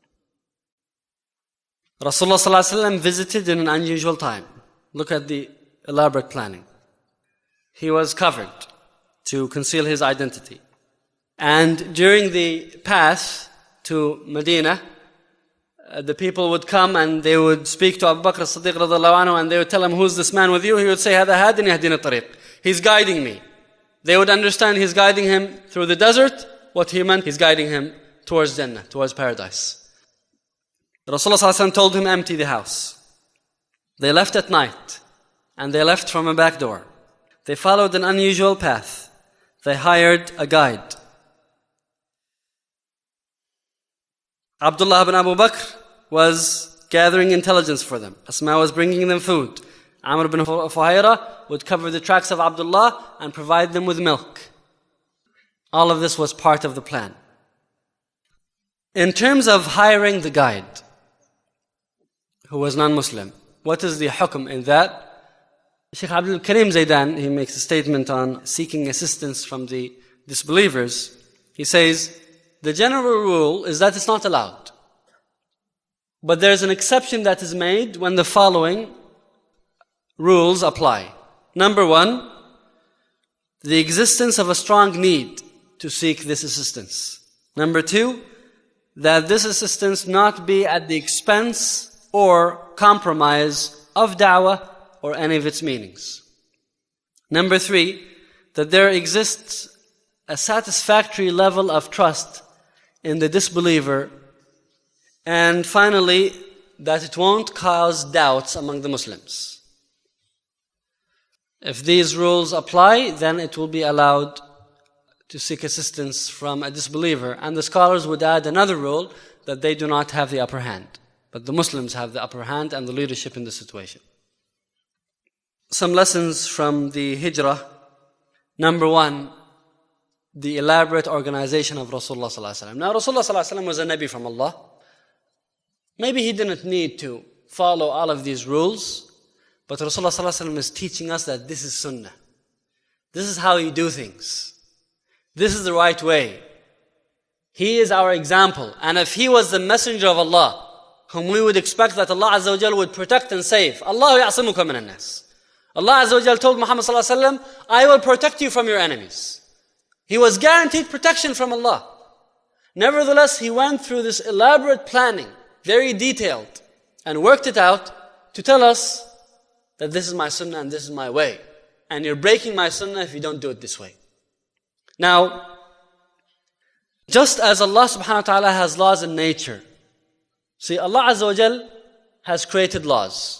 Rasulullah ﷺ visited in an unusual time. Look at the elaborate planning. He was covered to conceal his identity. And during the path to Medina, the people would come and they would speak to Abu Bakr as-Siddiq radhiallahu anhu, and they would tell him, "Who's this man with you?" He would say, "Hada hadin yahdina tariq." He's guiding me. They would understand he's guiding him through the desert. What he meant, he's guiding him towards Jannah, towards paradise. Rasulullah ﷺ told him, "Empty the house." They left at night, and they left from a back door. They followed an unusual path. They hired a guide. Abdullah ibn Abu Bakr was gathering intelligence for them. Asma was bringing them food. Amr ibn Fuhayra would cover the tracks of Abdullah and provide them with milk. All of this was part of the plan. In terms of hiring the guide, who was non-Muslim, what is the hukm in that? Sheikh Abdul Karim Zaidan, he makes a statement on seeking assistance from the disbelievers. He says, the general rule is that it's not allowed. But there's an exception that is made when the following rules apply. Number one, the existence of a strong need to seek this assistance. Number two, that this assistance not be at the expense or compromise of da'wah or any of its meanings. Number three, that there exists a satisfactory level of trust in the disbeliever. And finally, that it won't cause doubts among the Muslims. If these rules apply, then it will be allowed to seek assistance from a disbeliever. And the scholars would add another rule, that they do not have the upper hand. But the Muslims have the upper hand and the leadership in the situation. Some lessons from the Hijrah. Number one, the elaborate organization of Rasulullah ﷺ. Now Rasulullah ﷺ was a Nabi from Allah. Maybe he didn't need to follow all of these rules, but Rasulullah ﷺ is teaching us that this is sunnah. This is how you do things. This is the right way. He is our example. And if he was the messenger of Allah, whom we would expect that Allah Azza wa Jal would protect and save, Allah ya'asimuka min an-nas. Allah Azza wa Jal told Muhammad ﷺ, I will protect you from your enemies. He was guaranteed protection from Allah. Nevertheless, he went through this elaborate planning, very detailed, and worked it out to tell us that this is my sunnah and this is my way. And you're breaking my sunnah if you don't do it this way. Now, just as Allah subhanahu wa ta'ala has laws in nature, see, Allah Azza wa Jal has created laws.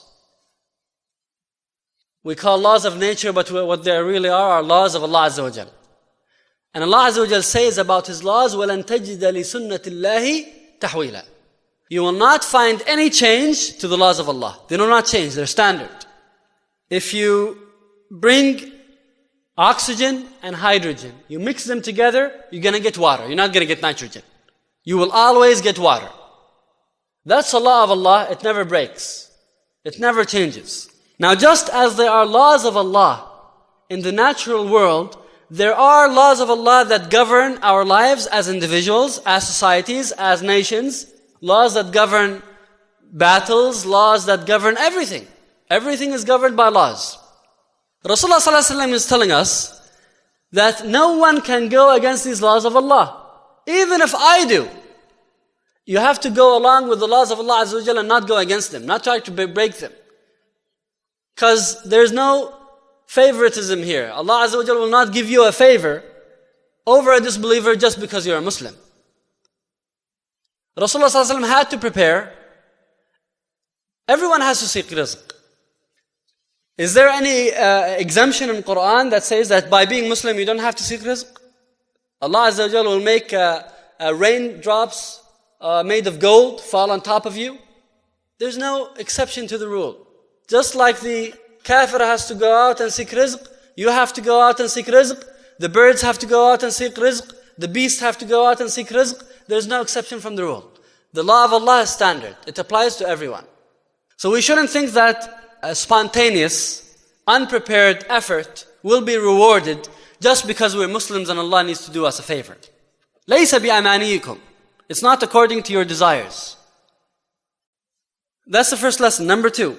We call laws of nature, but what they really are laws of Allah Azza wa Jal. And Allah Azza wa Jal says about His laws, وَلَن تَجِدَ لِسُنَّةِ اللَّهِ تَحْوِيلًا. You will not find any change to the laws of Allah. They do not change, they're standard. If you bring oxygen and hydrogen, you mix them together, you're going to get water. You're not going to get nitrogen. You will always get water. That's the law of Allah. It never breaks. It never changes. Now, just as there are laws of Allah in the natural world, there are laws of Allah that govern our lives as individuals, as societies, as nations. Laws that govern battles, laws that govern everything. Everything is governed by laws. Rasulullah ﷺ is telling us that no one can go against these laws of Allah. Even if I do, you have to go along with the laws of Allah Azza wa Jalla and not go against them, not try to break them. Because there's no favoritism here. Allah Azza wa Jalla will not give you a favor over a disbeliever just because you're a Muslim. Rasulullah ﷺ had to prepare. Everyone has to seek rizq. Is there any exemption in Quran that says that by being Muslim you don't have to seek rizq? Allah Azza wa Jalla will make raindrops made of gold fall on top of you. There's no exception to the rule. Just like the kafir has to go out and seek rizq, you have to go out and seek rizq. The birds have to go out and seek rizq. The beasts have to go out and seek rizq. There's no exception from the rule. The law of Allah is standard. It applies to everyone. So we shouldn't think that a spontaneous, unprepared effort will be rewarded just because we're Muslims and Allah needs to do us a favor. لَيْسَ بِأَمَانِيِّكُمْ. It's not according to your desires. That's the first lesson. Number 2,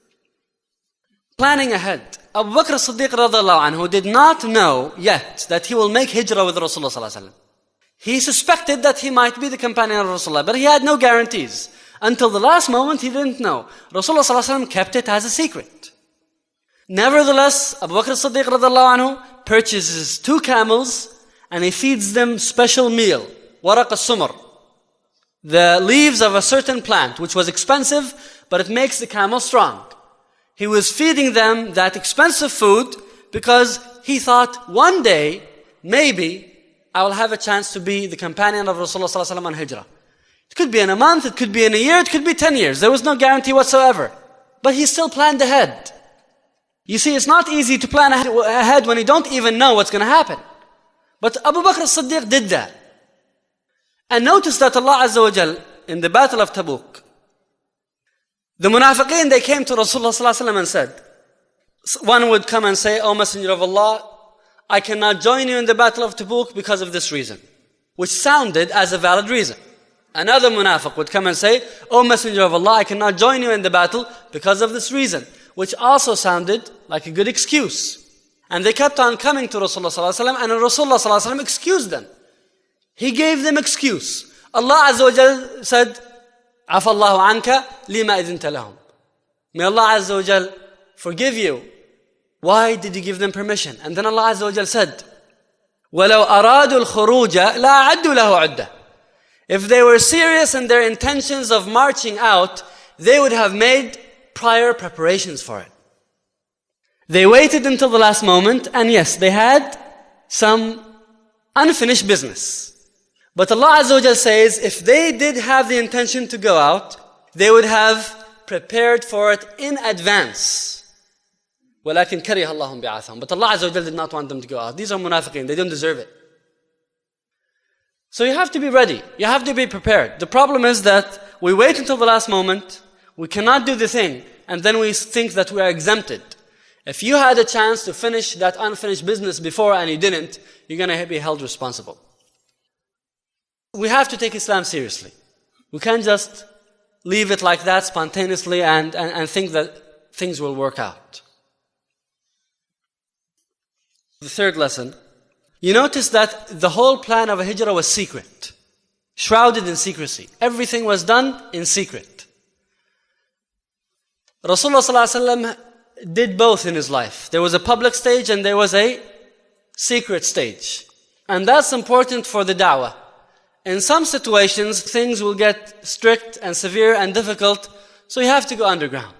planning ahead. Abu Bakr as-Siddiq radiallahu anhu did not know yet that he will make hijrah with Rasulullah sallallahu alaihi wasallam. He suspected that he might be the companion of Rasulullah, but he had no guarantees. Until the last moment, he didn't know. Rasulullah sallallahu alaihi wasallam kept it as a secret. Nevertheless, Abu Bakr as-Siddiq radiallahu anhu purchases 2 camels and he feeds them special meal, waraq as-sumr, the leaves of a certain plant, which was expensive, but it makes the camel strong. He was feeding them that expensive food because he thought one day, maybe, I will have a chance to be the companion of Rasulullah sallallahu alaihi wasallam on hijrah. It could be in a month, it could be in a year, it could be 10 years. There was no guarantee whatsoever. But he still planned ahead. You see, it's not easy to plan ahead when you don't even know what's going to happen. But Abu Bakr as-Siddiq did that. And notice that Allah Azza wa Jal, in the Battle of Tabuk, the munafiqeen, they came to Rasulullah sallallahu alaihi wasallam and said, one would come and say, "O Messenger of Allah, I cannot join you in the Battle of Tabuk because of this reason," which sounded as a valid reason. Another munafiq would come and say, "O Messenger of Allah, I cannot join you in the battle because of this reason," which also sounded like a good excuse. And they kept on coming to Rasulullah sallallahu alaihi wasallam, and Rasulullah sallallahu alaihi wasallam excused them. He gave them excuse. Allah Azza wa Jal said, "Afa Allahu anka lima idhinta lahum." May Allah Azza wa Jal forgive you. Why did you give them permission? And then Allah Azza wa Jal said, وَلَوْ أَرَادُوا الْخُرُوجَ لَا عَدُّوا لَهُ عُدَّةً. If they were serious in their intentions of marching out, they would have made prior preparations for it. They waited until the last moment, and yes, they had some unfinished business. But Allah Azza wa Jal says, if they did have the intention to go out, they would have prepared for it in advance. وَلَكِنْ كَرِهَ اللَّهُمْ بِعَثَهُمْ. But Allah Azza wa Jal did not want them to go out. These are munafiqeen, they don't deserve it. So you have to be ready. You have to be prepared. The problem is that we wait until the last moment, we cannot do the thing, and then we think that we are exempted. If you had a chance to finish that unfinished business before and you didn't, you're going to be held responsible. We have to take Islam seriously. We can't just leave it like that spontaneously and think that things will work out. The third lesson, you notice that the whole plan of a hijrah was secret, shrouded in secrecy. Everything was done in secret. Rasulullah ﷺ did both in his life. There was a public stage and there was a secret stage. And that's important for the da'wah. In some situations, things will get strict and severe and difficult, so you have to go underground.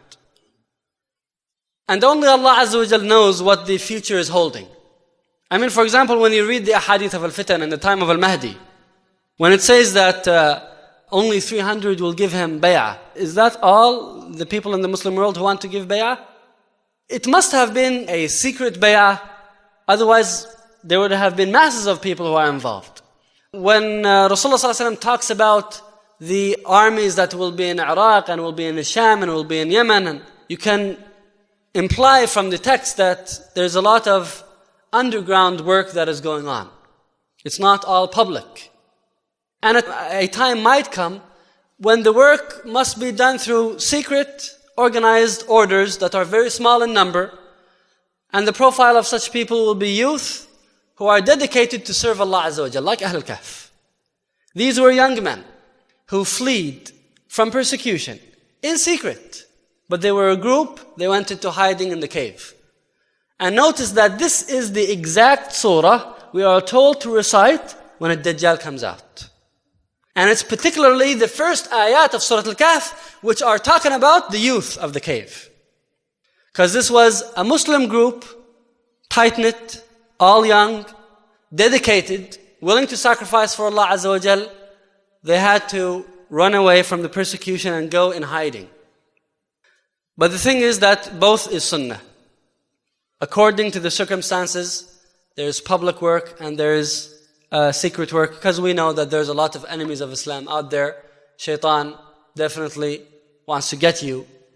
And only Allah Azza wa Jal knows what the future is holding. I mean, for example, when you read the ahadith of al-fitan in the time of al-Mahdi, when it says that only 300 will give him bay'ah, is that all the people in the Muslim world who want to give bay'ah? It must have been a secret bay'ah, otherwise there would have been masses of people who are involved. When Rasulullah ﷺ talks about the armies that will be in Iraq and will be in Sham and will be in Yemen, and you can imply from the text that there's a lot of underground work that is going on. It's not all public. And a time might come when the work must be done through secret, organized orders that are very small in number, and the profile of such people will be youth who are dedicated to serve Allah Azza wa Jalla, like Ahl al-Kahf. These were young men who fled from persecution in secret, but they were a group, they went into hiding in the cave. And notice that this is the exact surah we are told to recite when a Dajjal comes out. And it's particularly the first ayat of Surah Al-Kahf which are talking about the youth of the cave. Because this was a Muslim group, tight-knit, all young, dedicated, willing to sacrifice for Allah Azza wa Jal. They had to run away from the persecution and go in hiding. But the thing is that both is sunnah. According to the circumstances, there is public work and there is secret work, because we know that there's a lot of enemies of Islam out there. Shaitan definitely wants to get you.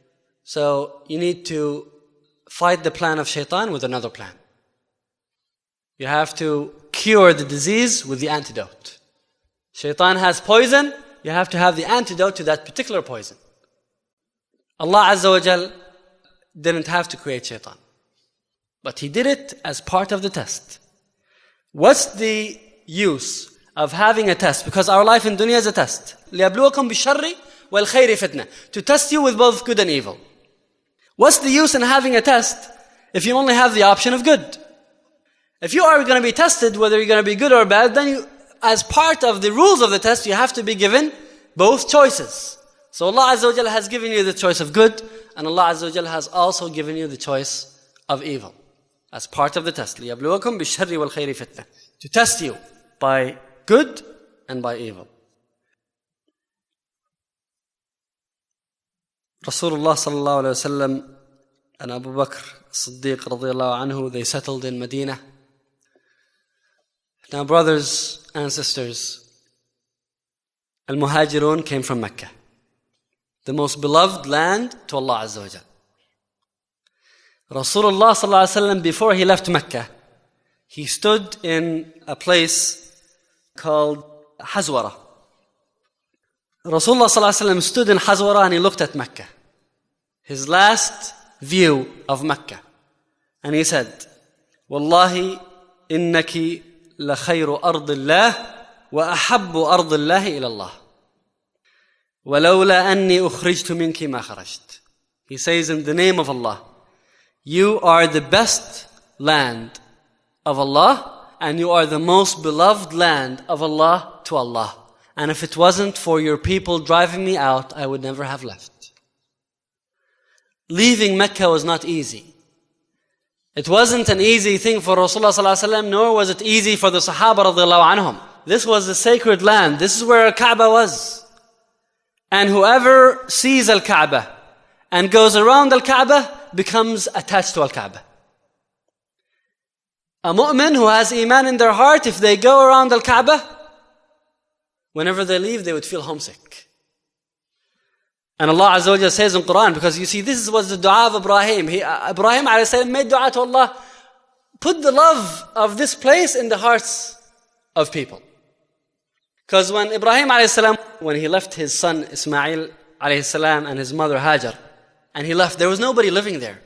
So you need to fight the plan of shaitan with another plan. You have to cure the disease with the antidote. Shaitan has poison, you have to have the antidote to that particular poison. Allah Azza wa Jal didn't have to create shaitan, but He did it as part of the test. What's the use of having a test? Because our life in dunya is a test. لِيَبْلُوَكُمْ بِالشَّرِّ وَالْخَيْرِ فِتْنَةً. To test you with both good and evil. What's the use in having a test if you only have the option of good? If you are going to be tested, whether you're going to be good or bad, then you, as part of the rules of the test, you have to be given both choices. So Allah Azza wa Jalla has given you the choice of good, and Allah Azza wa Jalla has also given you the choice of evil. As part of the test. لِيَبْلُوَكُمْ بِالشَّرِّ وَالْخَيْرِ فِتْنَةً. To test you by good and by evil. Rasulullah sallallahu alayhi wa sallam and Abu Bakr Siddiq radiyallahu anhu, they settled in Medina. Now brothers and sisters, Al-Muhajirun came from Mecca, the most beloved land to Allah Azza wa Jal. Rasulullah sallallahu alayhi wa sallam, before he left Mecca, he stood in a place called Hazwara. Rasulullah sallallahu alayhi wa sallam stood in Hazwara and he looked at Mecca, his last view of Mecca, and he said, Wallahi innaki la khayru ardillah wa ahabbu ardillah ila Allah walawla anni ukhrijtu minki ma kharajt. He says, in the name of Allah, you are the best land of Allah, and you are the most beloved land of Allah to Allah. And if it wasn't for your people driving me out, I would never have left. Leaving Mecca was not easy. It wasn't an easy thing for Rasulullah sallallahu alaihi wasallam, nor was it easy for the Sahaba radhiyallahu anhum. This was the sacred land. This is where Al-Kaaba was. And whoever sees Al-Kaaba and goes around Al-Kaaba becomes attached to Al-Kaaba. A mu'min who has iman in their heart, if they go around Al-Kaaba, whenever they leave, they would feel homesick. And Allah Azza wa Jalla says in Quran, because you see, this was the dua of Ibrahim. Ibrahim alayhi salam made dua to Allah, put the love of this place in the hearts of people. Because when Ibrahim alayhi salam, when he left his son Ismail alayhi salam and his mother Hajar, and he left, there was nobody living there.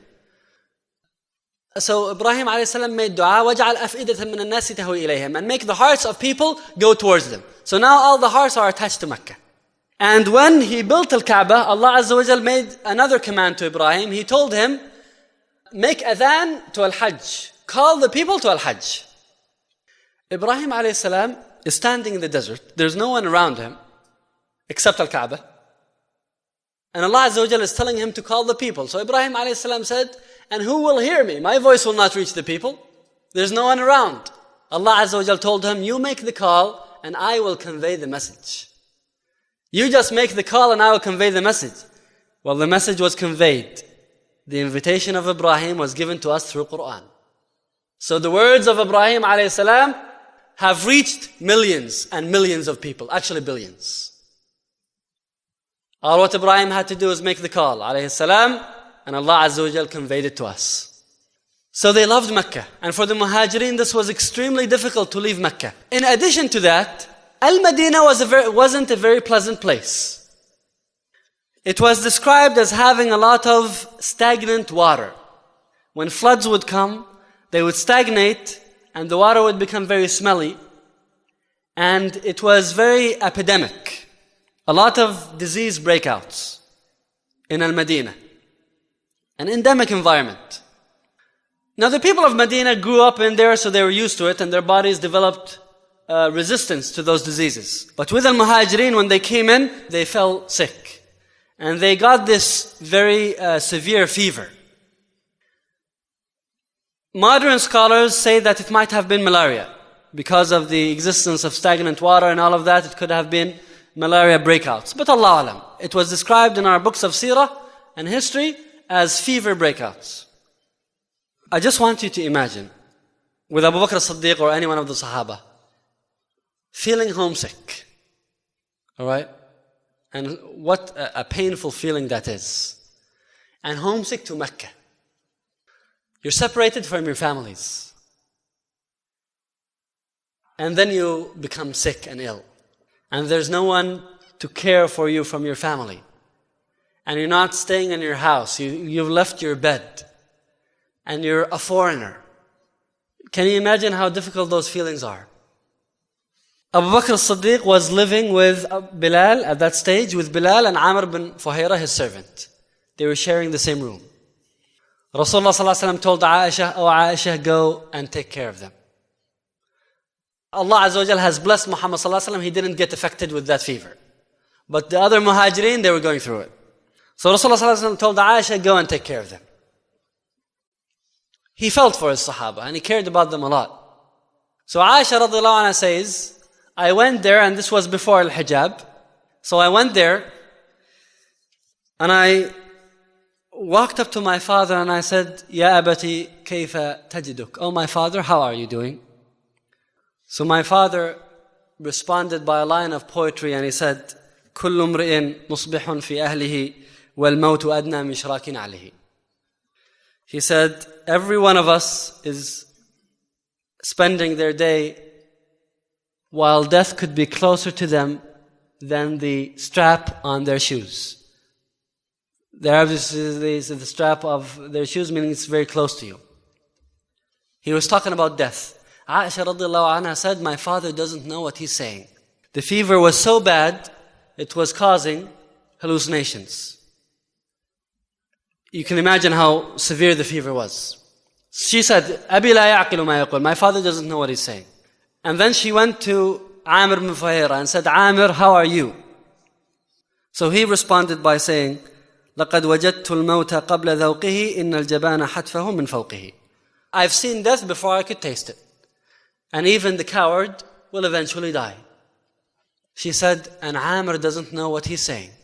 So Ibrahim alayhi salam made dua, وَجْعَلْ أَفْئِدَةً مِّنَ النَّاسِ تَهْوِي إِلَيْهِمْ, and make the hearts of people go towards them. So now all the hearts are attached to Mecca. And when he built Al-Kaaba, Allah Azza wa Jal made another command to Ibrahim. He told him, make adhan to Al-Hajj. Call the people to Al-Hajj. Ibrahim alayhi salam is standing in the desert. There's no one around him except Al-Kaaba. And Allah Azza wa Jal is telling him to call the people. So Ibrahim alayhi salam said, and who will hear me? My voice will not reach the people. There's no one around. Allah Azza wa Jal told him, you make the call and I will convey the message. You just make the call and I will convey the message. Well, the message was conveyed. The invitation of Ibrahim was given to us through Quran. So the words of Ibrahim alayhi salam have reached millions and millions of people, actually billions. All what Ibrahim had to do is make the call, alayhi salam, and Allah Azza wa Jal conveyed it to us. So they loved Mecca. And for the Muhajirin, this was extremely difficult to leave Mecca. In addition to that, Al-Madinah wasn't a very pleasant place. It was described as having a lot of stagnant water. When floods would come, they would stagnate and the water would become very smelly. And it was very epidemic. A lot of disease breakouts in Al-Madinah. An endemic environment. Now the people of Medina grew up in there, so they were used to it, and their bodies developed resistance to those diseases. But with Al-Muhajirin, when they came in, they fell sick. And they got this very severe fever. Modern scholars say that it might have been malaria. Because of the existence of stagnant water and all of that, it could have been malaria breakouts. But Allah Alam, it was described in our books of seerah and history as fever breakouts. I just want you to imagine, with Abu Bakr as-Siddiq or any one of the Sahaba, feeling homesick. Alright? And what a painful feeling that is. and homesick to Mecca. You're separated from your families. And then you become sick and ill. And there's no one to care for you from your family. And you're not staying in your house. You've left your bed. And you're a foreigner. Can you imagine how difficult those feelings are? Abu Bakr as-Siddiq was living with Bilal at that stage, with Bilal and Amr bin Fuhayra, his servant. They were sharing the same room. Rasulullah ﷺ told Aisha, "Oh Aisha, go and take care of them." Allah Azza wa Jal has blessed Muhammad ﷺ. He didn't get affected with that fever. But the other muhajirin, they were going through it. So Rasulullah ﷺ told Aisha, "Go and take care of them." He felt for his Sahaba and he cared about them a lot. So Aisha radiallahu anha says, I went there, and this was before al-hijab. So I went there and I walked up to my father and I said, Ya abati kayfa tajiduk? Oh my father, how are you doing? So my father responded by a line of poetry and he said, كل امرئ مصبح في أهله والموت أدنى من شراك عليه. He said, every one of us is spending their day while death could be closer to them than the strap on their shoes. The Arabs say the strap of their shoes, meaning it's very close to you. He was talking about death. Aisha radiallahu anha said, my father doesn't know what he's saying. The fever was so bad, it was causing hallucinations. You can imagine how severe the fever was. She said, Abi la ya'qilu ma yaqul. My father doesn't know what he's saying. And then she went to Amr bin Fuhayra and said, Amr, how are you? So he responded by saying, لَقَدْ وَجَدْتُ الْمَوْتَ قَبْلَ ذَوْقِهِ إِنَّ الْجَبَانَ حَتْفَهُ مِنْ فَوْقِهِ. I've seen death before I could taste it. And even the coward will eventually die. She said, and Amr doesn't know what he's saying.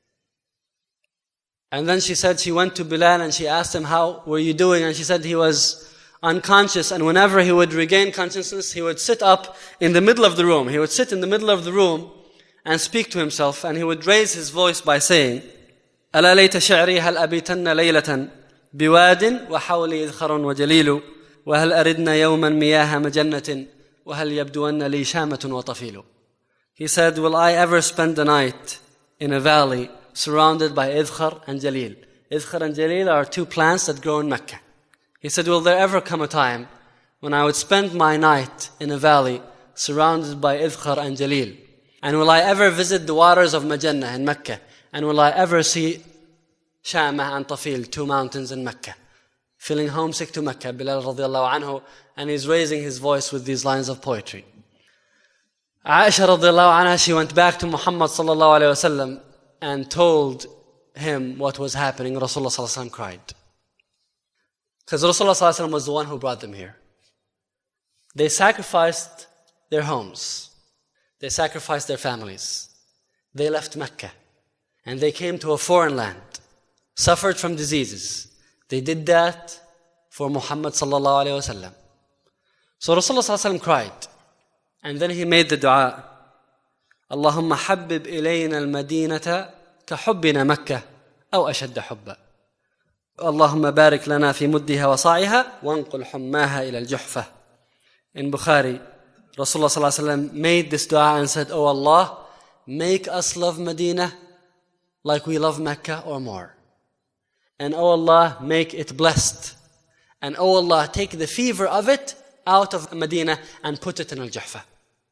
And then she said she went to Bilal and she asked him, how were you doing? And she said he was unconscious, and whenever he would regain consciousness, he would sit up in the middle of the room. He would sit in the middle of the room and speak to himself, and he would raise his voice by saying, ألا ليت شعري هل أبيتن ليلة بواد وحولي إذخر وجليل وهل أردنا يوما مياه مجنة وهل يبدون لي شامة وطفيل. He said, will I ever spend the night in a valley surrounded by Idkhar and Jalil? Idkhar and Jalil are two plants that grow in Mecca. He said, will there ever come a time when I would spend my night in a valley surrounded by Idkhar and Jalil? And will I ever visit the waters of Majannah in Mecca? And will I ever see Shamah and Tafil, two mountains in Mecca? Feeling homesick to Mecca, Bilal radiallahu anhu, and he's raising his voice with these lines of poetry. Aisha radiallahu anha, she went back to Muhammad sallallahu alayhi wasallam and told him what was happening. Rasulullah sallallahu alayhi wasallam cried. Because Rasulullah sallallahu alayhi wasallam was the one who brought them here. They sacrificed their homes. They sacrificed their families. They left Mecca. And they came to a foreign land. Suffered from diseases. They did that for Muhammad sallallahu alayhi wasallam. So Rasulullah sallallahu alayhi wasallam cried. And then he made the dua. Allahumma habbib ilayna al-madinata ka hubbina Makkah aw ashadda hubba. Allahumma barik lana fi muddiha wa sa'iha wanqul hummaha ila al-juhfa. In Bukhari, Rasulullah sallallahu alayhi wasallam made this dua and said, Oh Allah, make us love Medina like we love Mecca or more. And oh Allah, make it blessed. And oh Allah, take the fever of it out of Medina and put it in Al-Juhfa.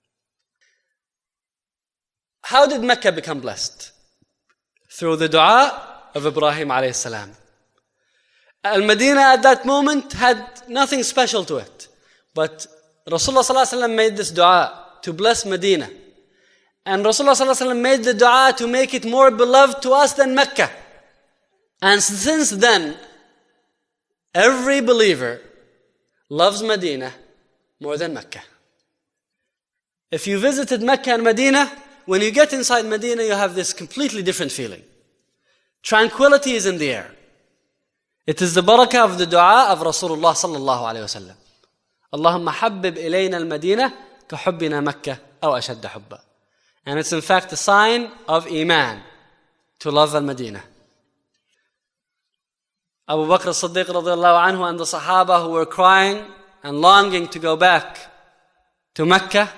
How did Mecca become blessed? Through the dua of Ibrahim alayhi salam. Al-Medina at that moment had nothing special to it. But Rasulullah sallallahu alaihi wasallam made this dua to bless Medina. And Rasulullah sallallahu alaihi wasallam made the dua to make it more beloved to us than Mecca. And since then, every believer loves Medina more than Mecca. If you visited Mecca and Medina, when you get inside Medina, you have this completely different feeling. Tranquility is in the air. It is the barakah of the dua of Rasulullah sallallahu alayhi wa sallam. Allahumma habbib ilayna al-Madinah ka hubbina Makkah aw ashadda hubba. And it's in fact a sign of Iman to love al-Madinah. Abu Bakr as-Siddiq radiallahu anhu and the Sahaba who were crying and longing to go back to Mecca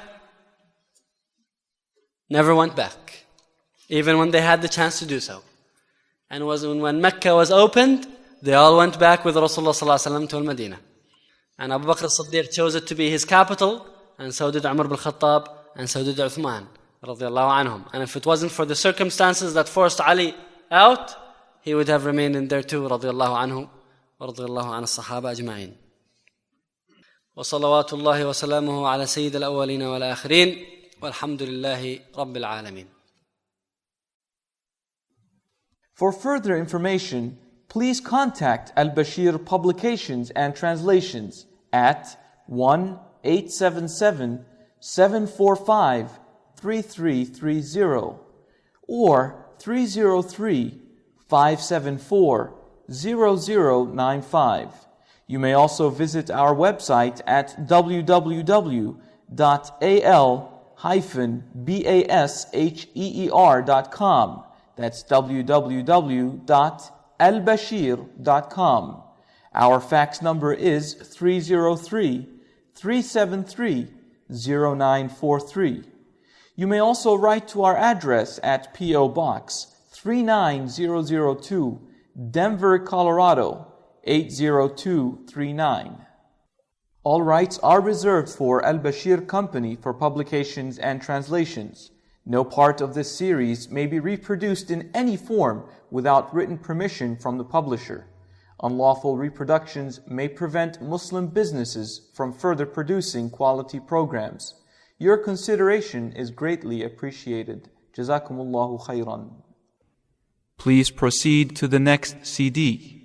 never went back, even when they had the chance to do so. And when Mecca was opened, they all went back with Rasulullah sallallahu alaihi wasallam to Al-Madinah. And Abu Bakr as-Siddiq chose it to be his capital, and so did Umar bin Khattab, and so did Uthman radiallahu anhum. And if it wasn't for the circumstances that forced Ali out, he would have remained in there too, radiallahu anhu, radiallahu an as-sahaba ajma'in. وصلوات الله وسلامه على سيد الأولين والآخرين والحمد لله رب العالمين. For further information, please contact Al-Bashir Publications and Translations at 1-877-745-3330 or 303-574-0095. You may also visit our website at www.al-basheer.com. That's www.albashir.com. Our fax number is 303-373-0943. You may also write to our address at P.O. Box 39002, Denver, Colorado 80239. All rights are reserved for Al-Bashir Company for publications and translations. No part of this series may be reproduced in any form without written permission from the publisher. Unlawful reproductions may prevent Muslim businesses from further producing quality programs. Your consideration is greatly appreciated. Jazakumullahu khairan. Please proceed to the next CD.